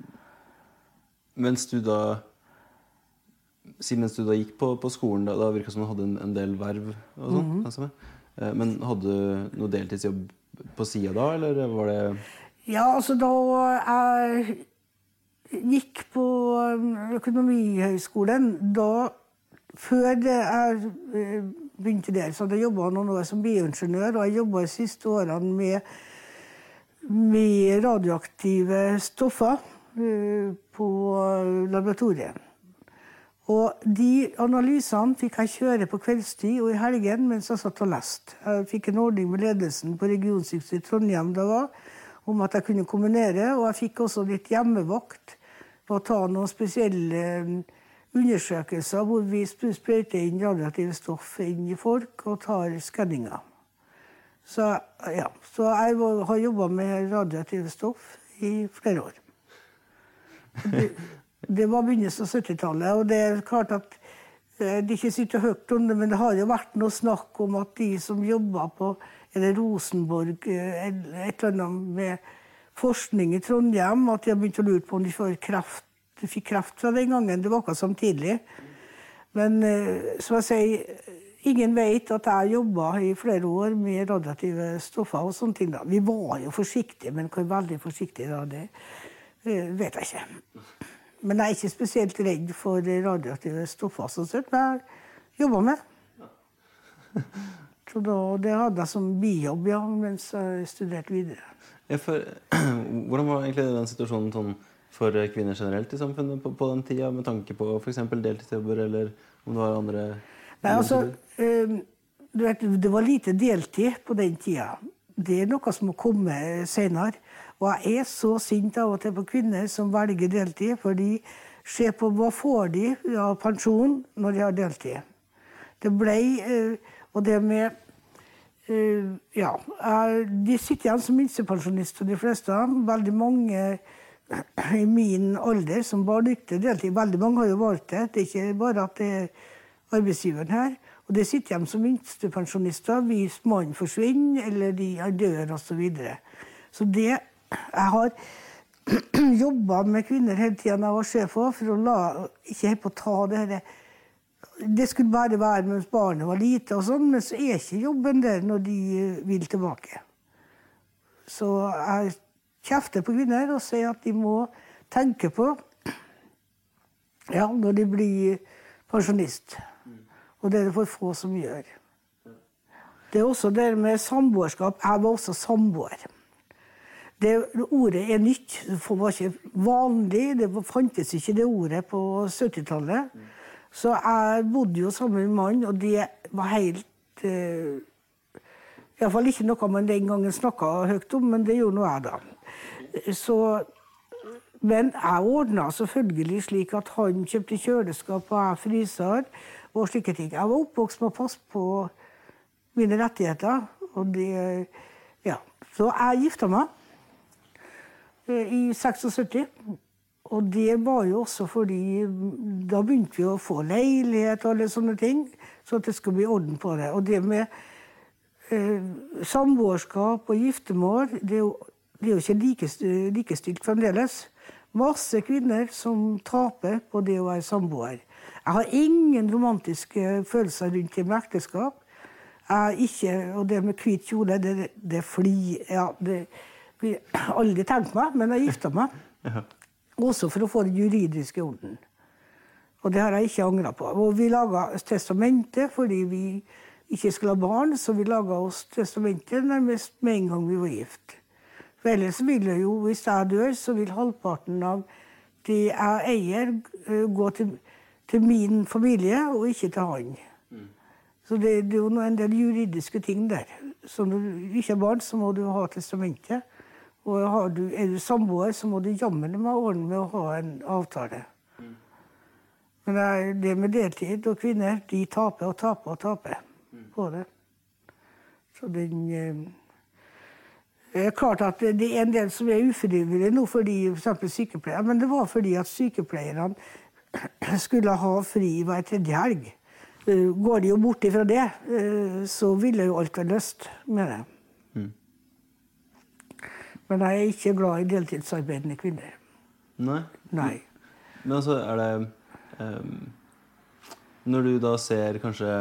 mens du da siden mens du da gikk på, på skolen, da, da virket det som du hadde en, en del verv og sånn, mm-hmm. altså. Men hadde du noe deltidsjobb på siden da, eller var det? Ja, altså da jeg gikk på økonomihøgskolen, da før det jeg begynte der, så hadde jeg jobbet noen år som bioingeniør, og jeg jobbet de siste årene med, med radioaktive stoffer på laboratoriet. Og de analysene fikk jeg kjøre på kveldstid og i helgen mens jeg satt og leste. Jeg fikk en ordning med ledelsen på regionsykehuset i Trondheim da var, om at jeg kunne kombinere, og jeg fikk også litt hjemmevakt på å ta noen spesielle undersøkelser hvor vi sprøyter inn radioaktive stoff inn i folk og tar skanninger. Så, ja, så jeg har jobbet med radioaktive stoff i flere år. Det, det var begynnelsen av syttitallet, og det er klart at det ikke sitter høyt om det, men det har jo vært noe snakk om at de som jobber på eller Rosenborg, eller et eller annet med forskning i Trondheim, at de har begynt å lure på om de får kreft, de fikk kreft fra den gangen, det var akkurat samtidig. Men som jeg sier, ingen vet at jeg jobbet i flere år med radioaktive stoffer og sånne ting da. Vi var jo forsiktige, men hvor veldig forsiktige da, det vet jeg ikke. Men jeg er ikke spesielt redd for radioaktive stoffer, sånn sett, men jeg jobber med. Så da, det hadde jeg som bijobb, ja, mens jeg studerte videre. Ja, for, hvordan var egentlig den situasjonen sånn, for kvinner generelt i samfunnet på, på den tiden, med tanke på for eksempel deltidsjobber, eller om det var andre... Nei, altså, øh, du vet, det var lite deltid på den tiden. Det er noe som må komme senere. Og jeg er så sint av og til på kvinner som velger deltid, for de ser på hva får de av pensjon når de har deltid. Det ble, og det med, ja, de sitter igjen som minstepensjonister, de fleste, veldig mange i min alder som bare nykter deltid. Veldig mange har jo valgt det, det er ikke bare at det er arbeidsgiveren her. Og det sitter igjen som minstepensjonister hvis mannen forsvinner, eller de dør og så videre. Så det jeg har jobbet med kvinner hele tiden jeg var sjef for, for å la, ikke helt på å ta det her. Det skulle bare være mens barnet var lite og sånn, men så er ikke jobben der når de vil tilbake. Så jeg kjefter på kvinner og sier at de må tenke på, ja, når de blir pensjonist. Og det er det for få som gjør. Det er også det med samboerskap. Jeg var også samboer. Det ordet er nytt, det var ikke vanlig, det fantes ikke det ordet på syttitallet. Så jeg bodde jo sammen med en mann, og det var helt... Eh, I hvert fall ikke noe man den gangen snakket høyt om, men det gjorde noe jeg da. Så, men jeg ordnet selvfølgelig slik at han kjøpte kjøleskap, og jeg fryser, og slike ting. Jeg var oppvokst med å passe på mine rettigheter, og det... Ja, så jeg giftet meg i syttiseks, og det var jo også fordi da begynte vi å få leilighet og alle sånne ting, så at det skulle bli orden på det. Og det med eh, samboerskap og giftermål, det er jo, det er jo ikke likest, likestilt fremdeles. Masse kvinner som taper på det å være samboer. Jeg har ingen romantiske følelser rundt det med ekteskap. jeg ikke, og det med hvit kjole, det, det fly, ja, det jeg har aldri tenkt meg, men jeg giftet meg. Ja. Også for å få det juridiske i orden. Og det har jeg ikke angret på. Og vi laget testamentet fordi vi ikke skulle ha barn, så vi laget oss testamentet nærmest med en gang vi var gift. For ellers vil jeg jo, hvis jeg dør, så vil halvparten av det jeg eier gå til, til min familie, og ikke til han. Mm. Så det, det er jo en del juridiske ting der. Så når du ikke har barn, så må du ha testamentet. Og har du, er du samboer, så må du jammen med ordne med å ha en avtale. Mm. Men det, er, det med deltid og kvinner, de taper og taper og taper mm. på det. Så den... Det er klart at det er en del som er ufrivillig nå, fordi for eksempel sykepleiere, men det var fordi at sykepleierne skulle ha fri hver tredje helg. Går de jo bort ifra det, så ville jo alt være løst med det. Mm. Men jeg er ikke glad i deltidsarbeidende kvinner. Nei? Nei. Men altså, er det... Um, når du da ser kanskje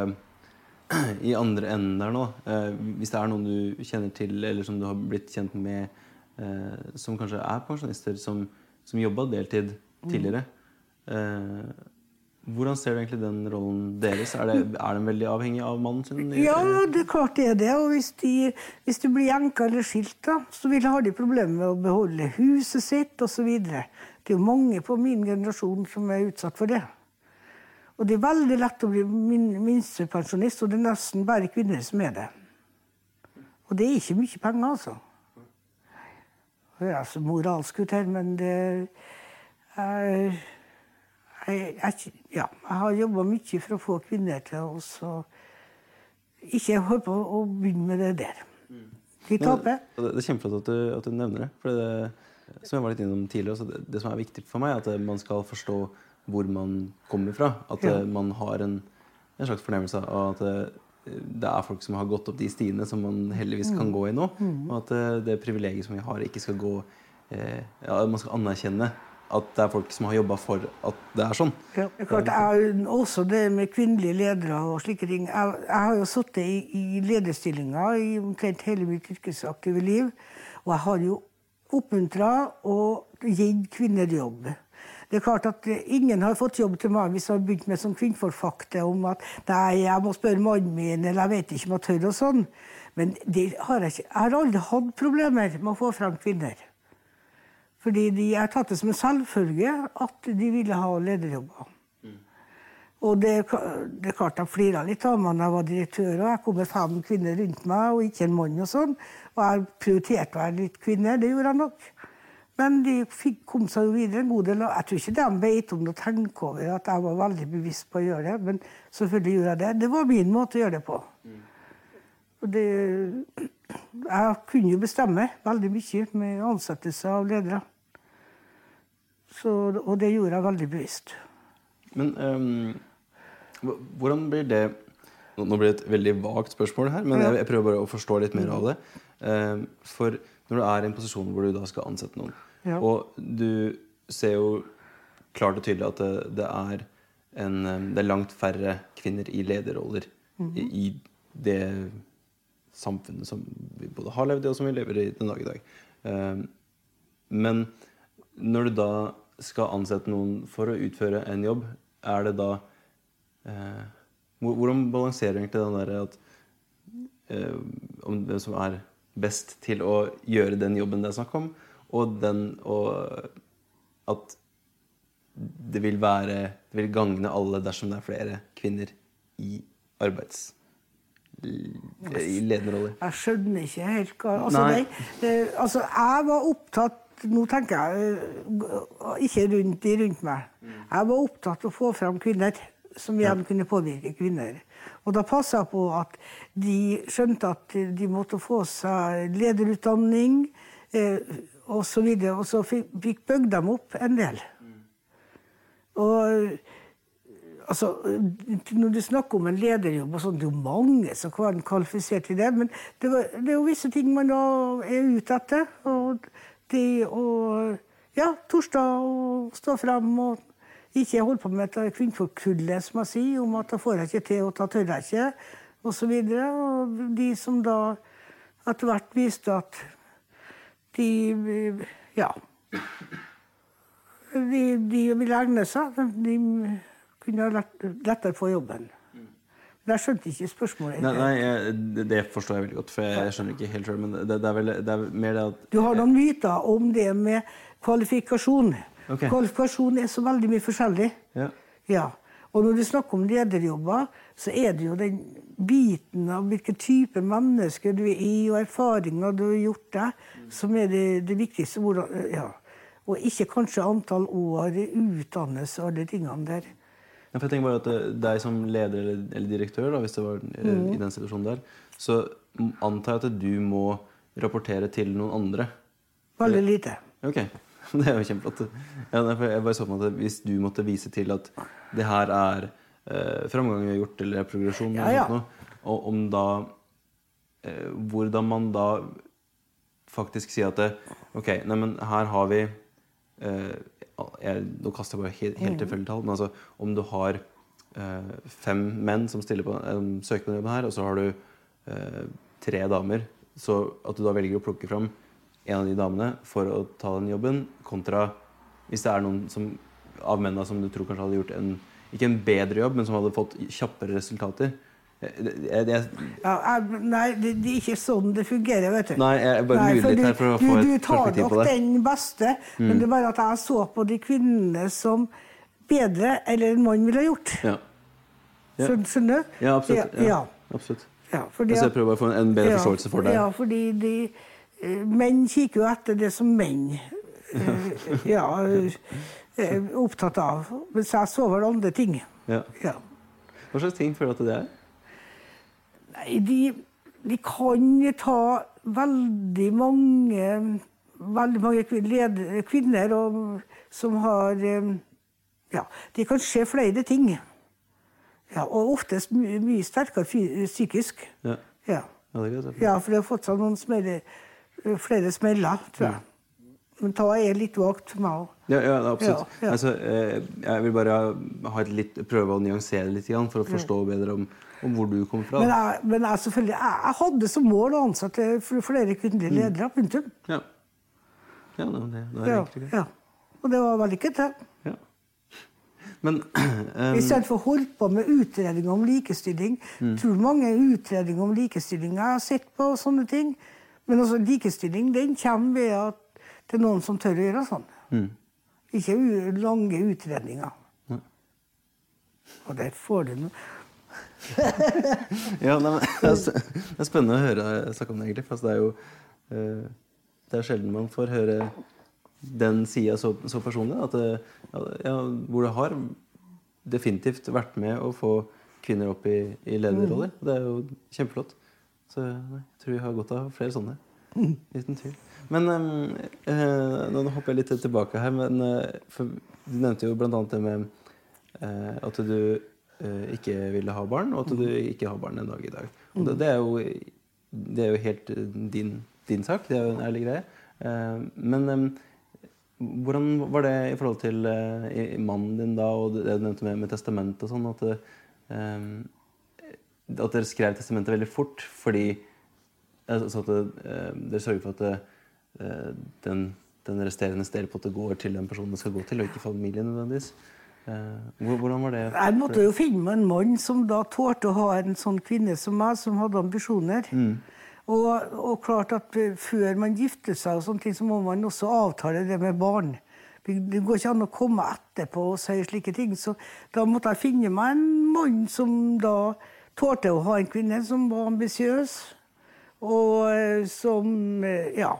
i andre enden der nå, uh, hvis det er noen du kjenner til, eller som du har blitt kjent med, uh, som kanskje er pensjonister, som, som jobbet deltid tidligere, uh, hvordan ser du egentlig den rollen deres? Er, det, er den veldig avhengig av mannen sin? Ja, det er klart det er det. Og hvis de, hvis de blir enka eller skilt, da, så vil ha de problemer med å beholde huset sitt og så videre. Det er jo mange på min generasjon som er utsatt for det. Og det er veldig lett å bli min, minstepensjonist, og det er nesten bare kvinner som er det. Og det er ikke mye penger, altså. Det er altså moralsk ut her, men det er... Jeg, jeg, ja, jeg har jobbet mye for å få kvinner til oss, og ikke holde på å begynne med det der. De taper. Det, det er kjempeflott at du, at du nevner det, for det, som jeg var litt innom tidligere, så det, det som er viktig for meg er at man skal forstå hvor man kommer fra, at ja. Man har en, en slags fornemmelse av at det, det er folk som har gått opp de stiene som man heldigvis kan gå i nå, mm. og at det, det privilegiet som vi har ikke skal gå, eh, ja, man skal anerkjenne at det er folk som har jobbet for at det er sånn. Ja, det er klart, jeg er også det med kvinnelige ledere og slike ting. Jeg, jeg har jo sittet i, i lederstillinger i omtrent hele mitt yrkesaktive liv, og jeg har jo oppmuntret og gitt kvinner jobb. Det er klart at ingen har fått jobb til meg hvis jeg har begynt med sånn kvinnfolkfakta om at nei, jeg må spørre mannen min, eller jeg vet ikke om jeg tør og sånn. Men det har jeg ikke. Jeg har aldri hatt problemer med å få frem kvinner. Fordi de har tatt det som en selvfølge at de ville ha lederjobber. Mm. Og det, det er klart jeg fliret litt av meg når jeg var direktør, og jeg kom med fem kvinner rundt meg, og ikke en mann og sånn. Og jeg prioriterte å være litt kvinner, det gjorde jeg nok. Men de fikk, kom seg jo videre en god del, og jeg tror ikke de vet om å tenke over at jeg var veldig bevisst på å gjøre det, men selvfølgelig gjorde jeg det. Det var min måte å gjøre det på. Mm. Og det, jeg kunne jo bestemme veldig mye med ansettelse av ledere. Så, og det gjorde jeg veldig bevisst. Men um, hvordan blir det... Nå blir det et veldig vagt spørsmål her, men jeg, jeg prøver bare å forstå litt mer av det. Um, for når du er i en posisjon hvor du da skal ansette noen, ja. Og du ser jo klart og tydelig at det, det, er, en, det er langt færre kvinner i lederroller mm-hmm. i, i det samfunnet som vi både har levd i og som vi lever i den dag i dag. Um, men når du da skal ansette noen for å utføre en jobb, er det da eh, hvordan balanserer egentlig den der at eh, om hvem som er best til å gjøre den jobben det er snakk om, og den og at det vil være det vil gagne alle dersom det er flere kvinner i arbeids i ledende roller. Jeg skjønner ikke helt hva altså, det, det, altså jeg var opptatt nå tenker jeg ikke rundt de rundt meg. Jeg var opptatt av å få frem kvinner som igjen kunne påvirke kvinner. Og da passet jeg på at de skjønte at de måtte få seg lederutdanning eh, og så videre, og så fikk, fikk bygd dem opp en del. Og altså, når du snakker om en lederjobb, og sånn, det er jo mange som kan kvalifisere til det, men det, var, det er jo visse ting man da er ute etter, og det å, ja, torsdag og stå frem og ikke holde på med et kvinnfolkkullet, som jeg sier, om at da får jeg ikke til og da tør jeg ikke. og så videre. Og de som da etter hvert viste at de, ja, de, de ville egne seg, de kunne ha lett, lettere få jobben. Men jeg skjønte ikke spørsmålet. Nei, nei jeg, det forstår jeg veldig godt, for jeg, jeg skjønner ikke helt selv, men det, det, er vel, det er mer det at... Du har noen myter om det med kvalifikasjon. Okay. Kvalifikasjon er så veldig mye forskjellig. Ja. Ja. Og når du snakker om lederjobber, så er det jo den biten av hvilken type mennesker du er i, og erfaringer du har gjort deg, som er det, det viktigste. Hvordan, ja. Og ikke kanskje antall år, utdannelse og alle tingene der. Ja, for jeg tenker bare at deg som leder eller, eller direktør, da, hvis det var mm. i den situasjonen der, så antar jeg at du må rapportere til noen andre. Veldig lite. Ok, det er jo kjempeflott. Ja, jeg bare så på meg at hvis du måtte vise til at det her er eh, framgang vi har gjort, eller progresjon, ja, ja. Eller noe, og om da, eh, hvordan man da faktisk sier at det, ok, nei, men her har vi eh, Jeg, nå kaster jeg bare helt, helt tilfeldig tall, men altså, om du har eh, fem menn som stiller på, eh, søker på den jobben her, og så har du eh, tre damer, så at du da velger å plukke fram en av de damene for å ta den jobben, kontra hvis det er noen som, av mennene som du tror kanskje hadde gjort en, ikke en bedre jobb, men som hadde fått kjappere resultater. Det, det, ja, nei, det, det er ikke sånn det fungerer, vet du. Nei, jeg bare lurer litt her for å du, få et du tar perspektiv på det. Du tar nok den beste, mm. men det er bare at jeg så på de kvinnene som bedre eller en mann ville ha gjort. Ja. Ja. Skjønner du? Ja, absolutt. Ja, ja. absolutt. Ja, fordi, jeg prøver bare å få en bedre ja, forståelse for det. Ja, fordi de, menn kikker jo etter det som menn ja, er opptatt av. Mens jeg så vel andre ting. Ja. Ja. Hva slags ting føler du at det er? Nei, de, de kan ta veldig mange, veldig mange kvinner, kvinner og, som har, ja, de kan se flere ting. Ja, og oftest mye, mye sterkere psykisk. Ja. Ja. Ja, det er greit. Ja, for det har fått seg noen smeller, flere smeller, tror jeg. Men ta er litt vakt for meg også. Ja, ja, absolutt. Ja, ja. Altså, jeg vil bare ha et litt, prøve å nyansere litt for å forstå bedre om, om hvor du kommer fra. Men jeg, men jeg, selvfølgelig, jeg, jeg hadde som mål å ansette flere kvinnelige ledere, punktum. Ja. Ja, det, det er ja, egentlig det. Ja. Og det var vel ikke det. Ja. Men... Um... I stedet for å holde på med utredninger om likestilling, mm. tror mange utredninger om likestilling jeg har sett på og sånne ting. Men også likestilling, den kommer ved at det er noen som tør å gjøre sånn. Mm. Ikke lange utredninger. Mm. Og der får du noe. Ja, nei, men, det er spennende å høre snakke om det egentlig. For det er jo uh, det er sjelden man får høre den siden så, så personlig. At det, ja, hvor det har definitivt vært med å få kvinner opp i, i lederroller. Mm. Det er jo kjempeflott. Så nei, jeg tror vi har godt av flere sånne. Mm. Uten tvil. Men um, uh, nå hopper jeg litt tilbake her, men uh, for, du nevnte jo blant annet det med uh, at du uh, ikke ville ha barn, og at du ikke har barn en dag i dag. Og det, det, er jo, det er jo helt din, din sak, det er jo en ærlig greie. Uh, men um, hvordan var det i forhold til uh, mannen din da, og det du nevnte med, med testament og sånn, at, um, at dere skrev testamentet veldig fort, fordi altså at uh, dere sørger for at det, Den, den resterende del på at det går til den personen det skal gå til, og ikke familien nødvendigvis. Eh, hvordan var det? Jeg måtte jo finne meg en mann som da tålte å ha en sånn kvinne som meg, som hadde ambisjoner. Mm. Og, og klart at før man gifter seg og sånne ting, så må man også avtale det med barn. Det går ikke an å komme etterpå og si slike ting. Så da måtte jeg finne meg en mann som da tålte å ha en kvinne som var ambisiøs, og som, ja,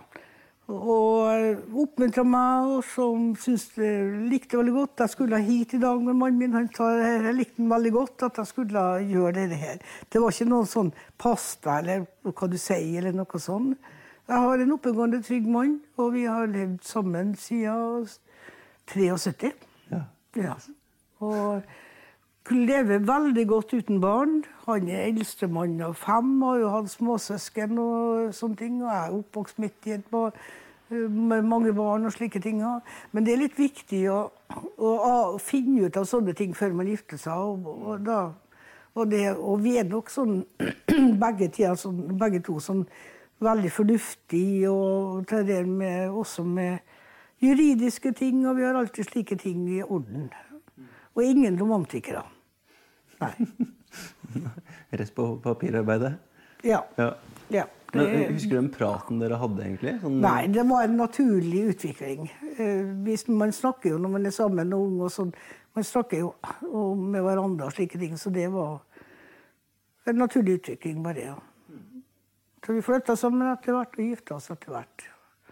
og oppmuntret meg, og som syntes det likte veldig godt. Jeg skulle hit i dag med mannen min, han sa, jeg likte den veldig godt, at jeg skulle gjøre det her. Det var ikke noen sånn pasta, eller hva du sier, eller noe sånn. Jeg har en oppegående trygg mann, og vi har levd sammen siden syttitre. Ja. Ja. Og lever veldig godt uten barn. Han er eldste mann av fem, og har jo hatt småsøsken og sånne ting, og jeg er oppvokst midt i et barn, med mange barn og slike ting. Men det er litt viktig å, å, å finne ut av sånne ting før man gifter seg, og, og da Og, det, og vi er nok sånn, begge, tider, sånn, begge to sånn veldig fornuftig, og til det med, også med juridiske ting, og vi har alltid slike ting i orden. Og ingen romantikere. Nei. Rest på papirarbeidet? Ja. Ja. Ja. Men, husker du den praten dere hadde egentlig? Sånn... Nei, det var en naturlig utvikling. Hvis man snakker jo når man er sammen og ung og sånn, man snakker jo med hverandre og slike ting, så det var en naturlig utvikling bare, ja. Så vi flyttet sammen etter hvert og giftet oss etter hvert.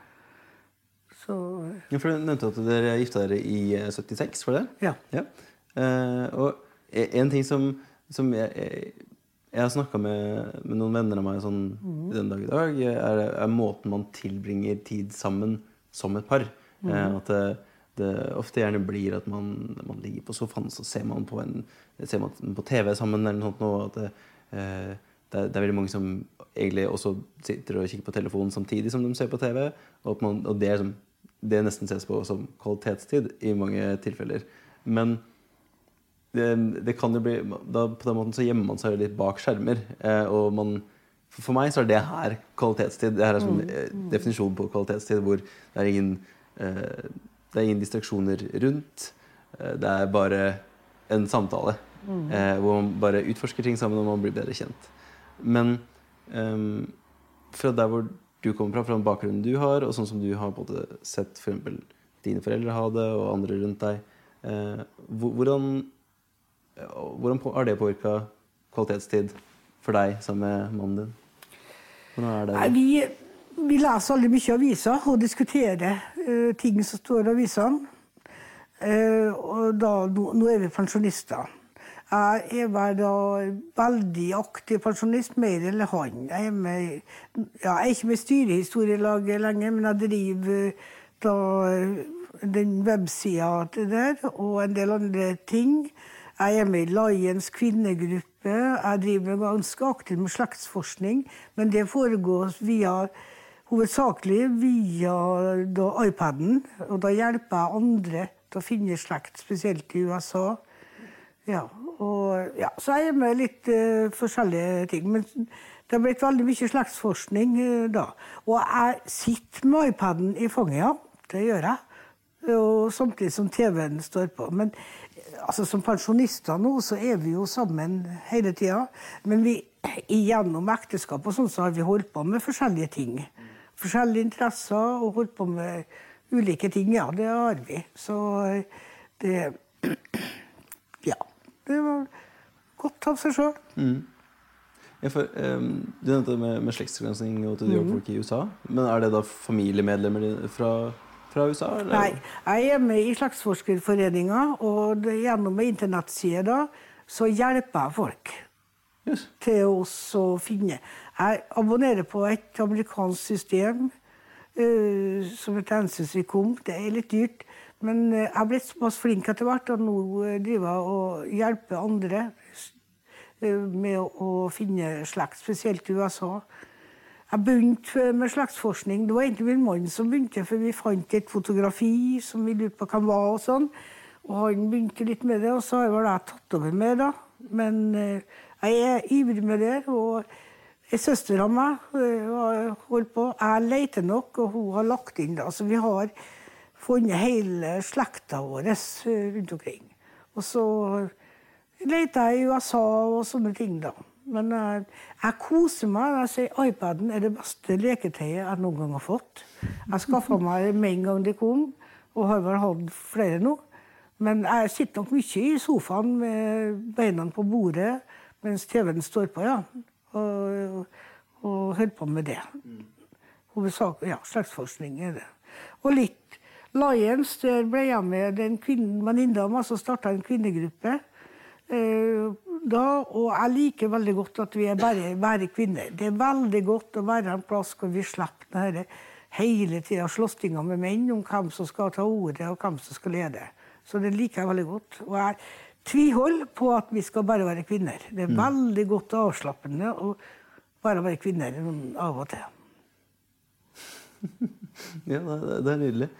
Så... Ja, for du nevnte at dere giftet dere i syttiseks, var det? Ja. Ja. Uh, og en ting som, som jeg... jeg Jeg har snakket med, med noen venner av meg sånn, mm. den dag i dag, er, er måten man tilbringer tid sammen som et par. Mm. Eh, at det, det ofte gjerne blir at man, man ligger på sofaen, så ser man på, en, ser man på T V sammen eller noe sånt nå, at det, eh, det, er, det er veldig mange som egentlig også sitter og kikker på telefonen samtidig som de ser på T V, og, at man, og det, er som, det nesten ses på som kvalitetstid i mange tilfeller. Men Det, det kan jo bli, da, på den måten så gjemmer man seg litt bak skjermer, eh, og man, for, for meg så er det her kvalitetstid, det her er som en eh, definisjon på kvalitetstid, hvor det er ingen, eh, det er ingen distraksjoner rundt, eh, det er bare en samtale, eh, hvor man bare utforsker ting sammen og man blir bedre kjent. Men eh, fra der hvor du kommer fra, fra den bakgrunnen du har, og sånn som du har både sett for eksempel dine foreldre ha det, og andre rundt deg, eh, hvordan Hvordan har det påvirket kvalitetstid for deg sammen med mannen din? Hvordan er det? Nei, vi, vi leser aldri mye aviser og diskuterer uh, ting som står i avisene. Uh, og da, nå, nå er vi pensjonister. Jeg er vel da veldig aktiv pensjonist, mer eller han. Jeg er, med, ja, jeg er ikke med styrehistorielaget lenger, men jeg driver da den websiden til der, og en del andre ting. Jeg er med i Lions kvinnegruppe. Jeg driver ganske aktivt med slektsforskning, men det foregår via, hovedsakelig via da, iPaden, og da hjelper jeg andre til å finne slekt, spesielt i U S A. Ja, og, ja, så jeg er med litt uh, forskjellige ting, men det har blitt veldig mye slektsforskning uh, da. Og jeg sitter med iPaden i fanget, ja, det gjør jeg, og samtidig som T V-en står på. Men altså, som pensjonister nå, så er vi jo sammen hele tiden. Men vi, gjennom ekteskap og sånn, så har vi holdt på med forskjellige ting. Forskjellige interesser og holdt på med ulike ting, ja, det har vi. Så det, ja, det var godt av seg selv. Mm. Ja, for, um, du nevnte med, med slektsgransking og til du gjør folk i U S A, men er det da familiemedlemmer fra... fra U S A? Eller? Nei, jeg er med i Slektsforskerforeningen, og det, gjennom internettsider da, så hjelper jeg folk yes. til oss å finne. Jeg abonnerer på et amerikansk system uh, som heter Ancestry.com. Det er litt dyrt, men uh, jeg har blitt såpass flink etter hvert, og nå uh, driver jeg og hjelper andre uh, med å, å finne slekt, spesielt i U S A. Jeg begynte med slektsforskning. Det var egentlig min mann som begynte, for vi fant et fotografi som vi lurte på hva var og sånn. Og han begynte litt med det, og så har jeg vel tatt over med da. Men eh, jeg er ivrig med det, og en søster av meg har holdt på. Jeg leter nok, og hun har lagt inn det. Altså, vi har funnet hele slekta vår rundt omkring. Og så leter jeg i U S A og sånne ting da. Men jeg, jeg koser meg. Jeg sier iPaden er det beste leketøyet jeg noen gang har fått. Jeg skaffet meg med en gang det kom, og har vel hatt flere nå. Men jeg sitter nok mye i sofaen med beina på bordet, mens T V-en står på, ja. Og, og holder på med det. Hovedsak, ja, slektsforskning er det. Og litt Lions, der ble jeg med den kvinnen, venninna av meg som startet en kvinnegruppe. Da, og jeg liker veldig godt at vi er bare, bare kvinner. Det er veldig godt å være en plass hvor vi slipper denne hele tiden slåstinga med menn om hvem som skal ta ordet og hvem som skal lede. Så det liker jeg veldig godt. Og jeg tviholder på at vi skal bare være kvinner. Det er mm. veldig godt og avslappende å bare være kvinner av og til. Ja, det er nydelig.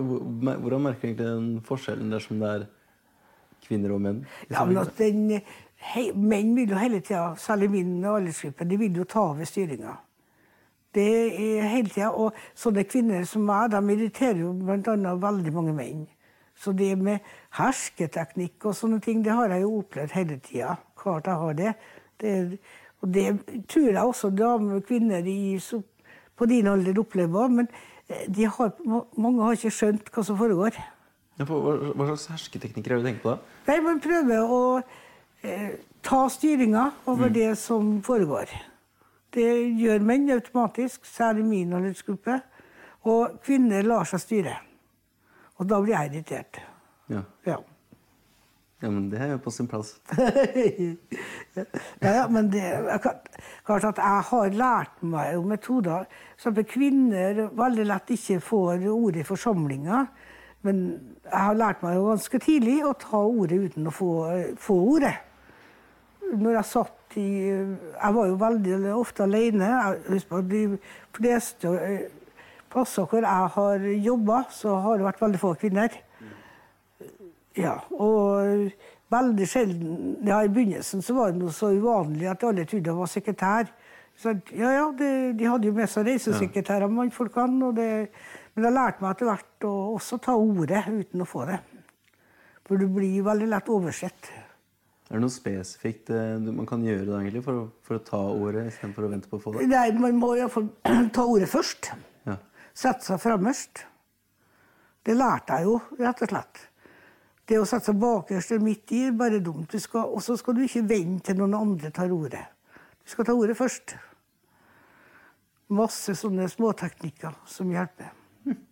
Hvordan merker egentlig den forskjellen der som det er kvinner og menn? Ja, men at den, Hei, menn vil jo hele tiden, særlig min aldersgruppe, de vil jo ta over styringen. Det er hele tiden, og sånne kvinner som meg, de irriterer jo blant annet veldig mange menn. Så det med hersketeknikk og sånne ting, det har jeg jo opplevd hele tiden. Klart jeg har det. det og det tror jeg også damer og kvinner i, på din alder opplever, men de har, mange har ikke skjønt hva som foregår. Ja, hva, hva slags hersketeknikker er det du tenker på da? Nei, man prøver å eh, ta styringen over mm. det som foregår. Det gjør menn automatisk, særlig min aldersgruppe, og kvinner lar seg styre. Og da blir jeg irritert. Ja. Ja. Ja, men det er jo på sin plass. ja, ja, men det er klart at jeg har lært meg om metoder som kvinner veldig lett ikke får ordet i forsamlinger, men jeg har lært meg jo ganske tidlig å ta ordet uten å få, få ordet. Når jeg satt i, jeg var jo veldig ofte alene, jeg husker på de fleste plasser hvor jeg har jobbet, så har det vært veldig få kvinner. Ja, og veldig sjelden, ja, i begynnelsen så var det noe så uvanlig at alle trodde jeg var sekretær. Så ja, ja, det, de hadde jo med seg reisesekretærer av mannfolkene, og det, men jeg lærte meg etter hvert å også ta ordet uten å få det. For det blir veldig lett oversett. Er det noe spesifikt man kan gjøre da, egentlig, for å, for å ta ordet i stedet for å vente på å få det? Nei, man må i hvert fall ta ordet først. Ja. Sette seg fremmerst. Det lærte jeg jo, rett og slett. Det å sette seg bakerst og midt i er bare dumt. Og så skal du ikke vente til noen andre tar ordet. Du skal ta ordet først. Masse sånne småteknikker som hjelper. Hm.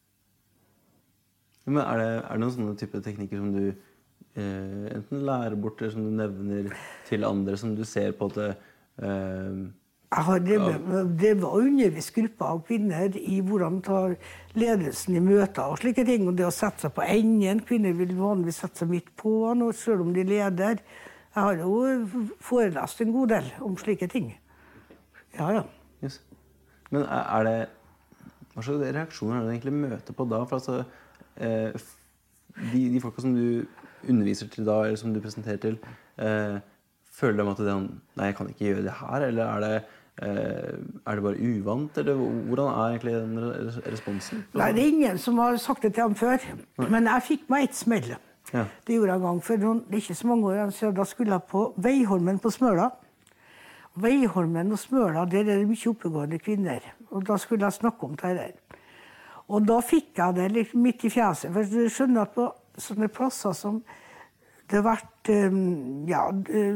Men er det, er det noen sånne type teknikker som du eh, enten lærer bort, eller som du nevner til andre, som du ser på at det, eh, Jeg har drevet, det var undervist grupper av kvinner i hvordan ta ledelsen i møter og slike ting. Og det å sette seg på enden. Kvinner vil vanligvis sette seg midt på, og selv om de leder. Jeg har jo forelest en god del om slike ting. Ja, ja. Yes. Men er det, hva slags reaksjoner er det egentlig møter på da? For altså, eh, de, de folka som du underviser til da, eller som du presenterer til, eh, føler de at det er, nei, jeg kan ikke gjøre det her, eller er det, eh, er det bare uvant, eller hvordan er egentlig den responsen? Nei, det er ingen som har sagt det til ham før, nei. Men jeg fikk meg et smell. Ja. Det gjorde jeg en gang, for det er ikke så mange år siden, da skulle jeg på Veiholmen på Smøla. Veiholmen og Smøla, der er det mye oppegående kvinner, og da skulle jeg snakke om det der. Og da fikk jeg det litt midt i fjeset, for du skjønner at på sånne plasser som det har vært, ja,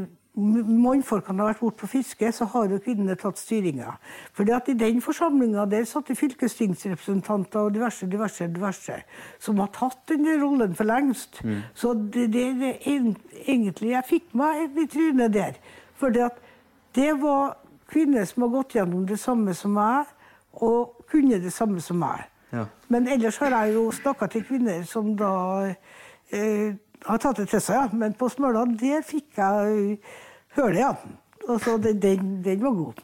mannfolkene har vært bort på fiske, så har jo kvinnene tatt styringen. Fordi at i den forsamlingen der satt fylkestingsrepresentanter og diverse, diverse, diverse, som har tatt den rollen for lengst. Mm. Så det, det, det egentlig, jeg fikk meg litt trynet der. Fordi at det var kvinner som har gått gjennom det samme som meg, og kunne det samme som meg. Ja. Men ellers har jeg jo snakket til kvinner som da eh, har tatt det til seg, ja. Men på Smøla, der fikk jeg høre det, ja. Og så den, den, den var god.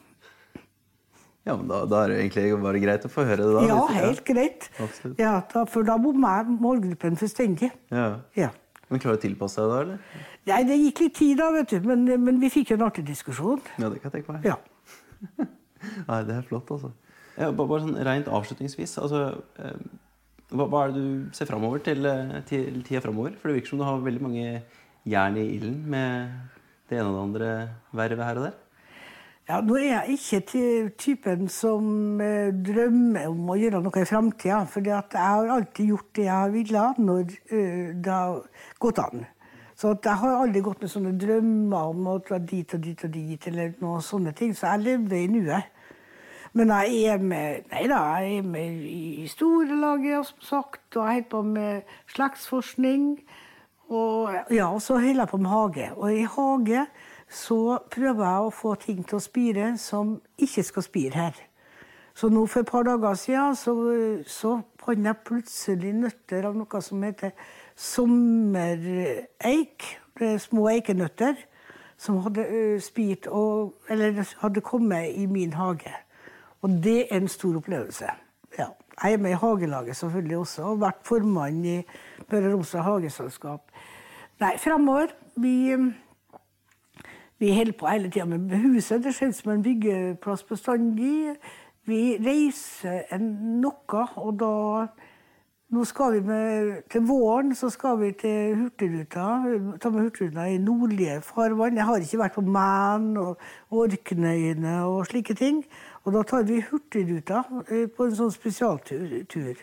Ja, men da, da er det egentlig bare greit å få høre det da. Ja, helt ja. Greit. Ja, da, for da bommer jeg målgruppen fullstendig. Ja. Ja. Men klarer du å tilpasse deg da, eller? Nei, det gikk litt tid da, vet du, men, men vi fikk jo en artig diskusjon. Ja, det kan jeg tenke meg. Ja. Nei, det er flott, altså. Ja, bare, bare sånn rent avslutningsvis, altså, eh, hva, hva er det du ser fremover til, til tida fremover? For det virker som du har veldig mange jern i ilden med det ene og det andre vervet her og der. Ja, nå er jeg ikke til typen som eh, drømmer om å gjøre noe i fremtiden, for jeg har alltid gjort det jeg ville når eh, det har gått an. Så jeg har aldri gått med sånne drømmer om å dra dit og dit og dit, eller noen sånne ting, så jeg lever i nuet. Men jeg er med, nei da, jeg er med i store laget, som sagt, og jeg er på med slektsforskning, og ja, og så holder jeg på med hage. Og i hage så prøver jeg å få ting til å spire som ikke skal spire her. Så nå for et par dager siden så, så fant jeg plutselig nøtter av noe som heter sommereik, små eikenøtter, som hadde spirt, og, eller hadde kommet i min hage. Og det er en stor opplevelse. Ja. Jeg er med i hagelaget selvfølgelig også, og vært formann i Møre og Romsdal hageselskap. Nei, fremover, vi, Vi holder på hele tiden med huset. Det ser ut som en byggeplass bestandig. Vi reiser en noe, og da... Nå skal vi med, til våren så skal vi til Hurtigruta, ta med Hurtigruta i nordlige farvann. Jeg har ikke vært på Man og Orknøyene og slike ting. Og da tar vi Hurtigruta på en sånn spesialtur.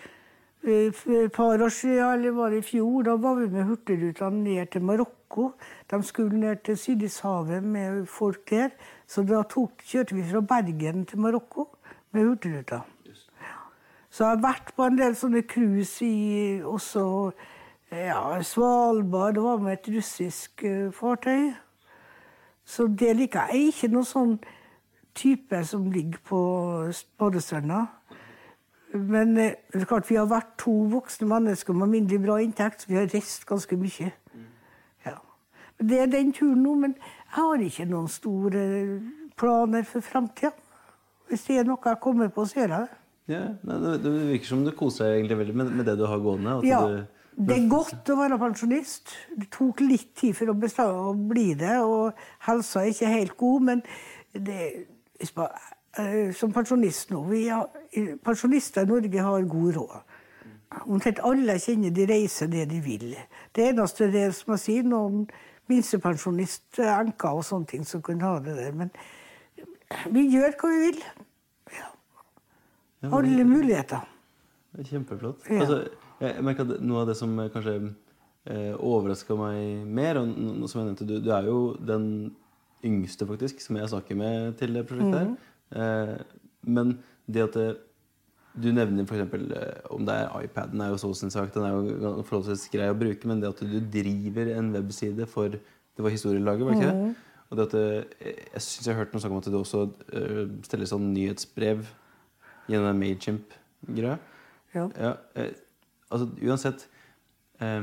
Et par år siden, eller var det i fjor, da var vi med Hurtigruta ned til Marokko. De skulle ned til Sydishavet med folk der. Så da tok, kjørte vi fra Bergen til Marokko med Hurtigruta. Så jeg har vært på en del sånne cruise i også ja, Svalbard. Det var med et russisk uh, fartøy. Så det liker jeg ikke noen sånn type som ligger på badestranda. Men uh, det er klart vi har vært to voksne mennesker med mindre bra inntekt, så vi har reist ganske mye. Ja. Det er den turen nå, men jeg har ikke noen store planer for fremtiden. Hvis det er noe jeg kommer på, så gjør jeg det. Ja, det, det virker som du koser deg egentlig veldig med, med det du har gående. At ja, du... det er godt å være pensjonist. Det tok litt tid for å bestemme å bli det, og helsa er ikke helt god, men det, som pensjonist nå, vi har, pensjonister i Norge har god råd. Omtrent alle kjenner de reiser det de vil. Det eneste det er, som jeg sier, noen minstepensjonist, enker og sånne ting som kan ha det der, men vi gjør hva vi vil. Ja, alle muligheter. Det er kjempeflott. Ja. Altså, jeg merker at noe av det som kanskje eh, overrasket meg mer, og no, som jeg nevnte, du, du er jo den yngste faktisk, som jeg snakker med til det prosjektet her. Mm. Eh, men det at det, du nevner for eksempel, eh, om det er iPaden er jo så sin sak, den er jo forholdsvis grei å bruke, men det at du driver en webside for, det var historielaget, var ikke det? Mm. Og det at det, jeg synes jeg har hørt noe snakk om at du også uh, steller sånn nyhetsbrev gjennom en MailChimp-greia. Ja. Ja, eh, altså, uansett... Um,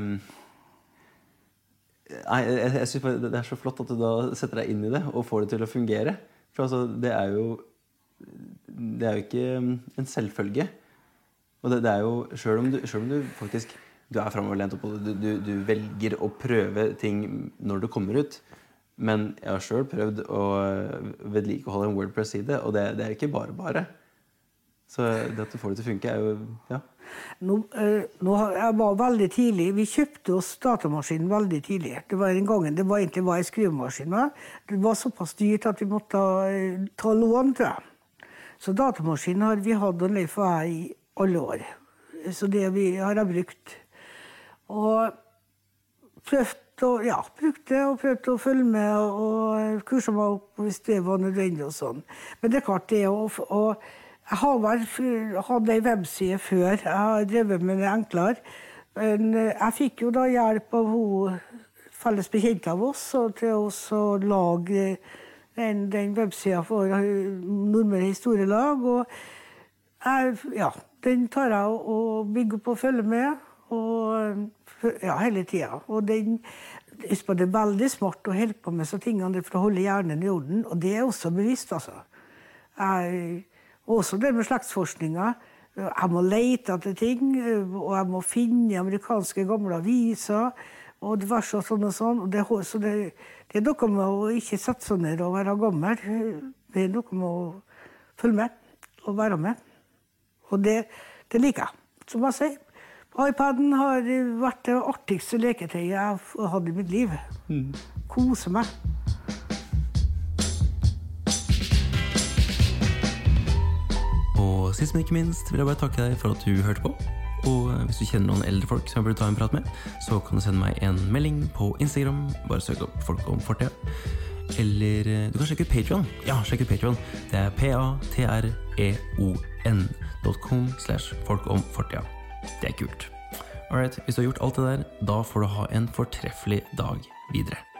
nei, jeg, jeg synes det er så flott at du da setter deg inn i det og får det til å fungere. For altså, det er jo... Det er jo ikke en selvfølge. Og det, det er jo... Selv om du, selv om du faktisk... Du er fremoverlent opp, og du, du, du velger å prøve ting når du kommer ut. Men jeg har selv prøvd å vedlikeholde en WordPress-side, og det, det er ikke bare bare. Så det at du får det til å funke er jo, ja. Nå, eh, nå, jeg var veldig tidlig, vi kjøpte oss datamaskinen veldig tidlig. Det var en gang, det var egentlig var en skrivemaskin. Det var såpass dyrt at vi måtte uh, ta lån, tror jeg. Så datamaskinen har vi hatt og levd for her i alle år. Så det vi har jeg brukt. Og prøvd å, ja, brukt det og prøvd å følge med og kurset meg opp hvis det var nødvendig og sånn. Men det er klart det å... Og, jeg har vært, hadde en webside før, jeg har drevet med det enklere. Men jeg fikk jo da hjelp av hun felles bekjent av oss, og til oss å lage den, den websiden for Nordmøre Historielag. Og jeg, ja, den tar jeg og bygger på å følge med, og ja, hele tiden. Og den, det er veldig smart å holde på med så tingene for å holde hjernen i orden, og det er også bevisst, altså. Jeg... Også det med slektsforskninga. Jeg må lete etter ting, og jeg må finne amerikanske gamle aviser, og diverse og sånn og sånn. Og det, så det, det er noe med å ikke sette seg ned og være gammel. Det er noe med å følge med og være med. Og det, det liker jeg, som jeg sier. iPaden har vært det artigste leketøyet jeg har hatt i mitt liv. Mm. Kose meg. Og sist men ikke minst vil jeg bare takke deg for at du hørte på. Og hvis du kjenner noen eldre folk som jeg burde ta en prat med, så kan du sende meg en melding på Instagram. Bare søk opp Folk om fortida. Eller du kan sjekke ut Patreon. Ja, sjekk ut Patreon. Det er p-a-t-r-e-o-n dot com slash folk om fortida. Det er kult. Alright, hvis du har gjort alt det der, da får du ha en fortreffelig dag videre.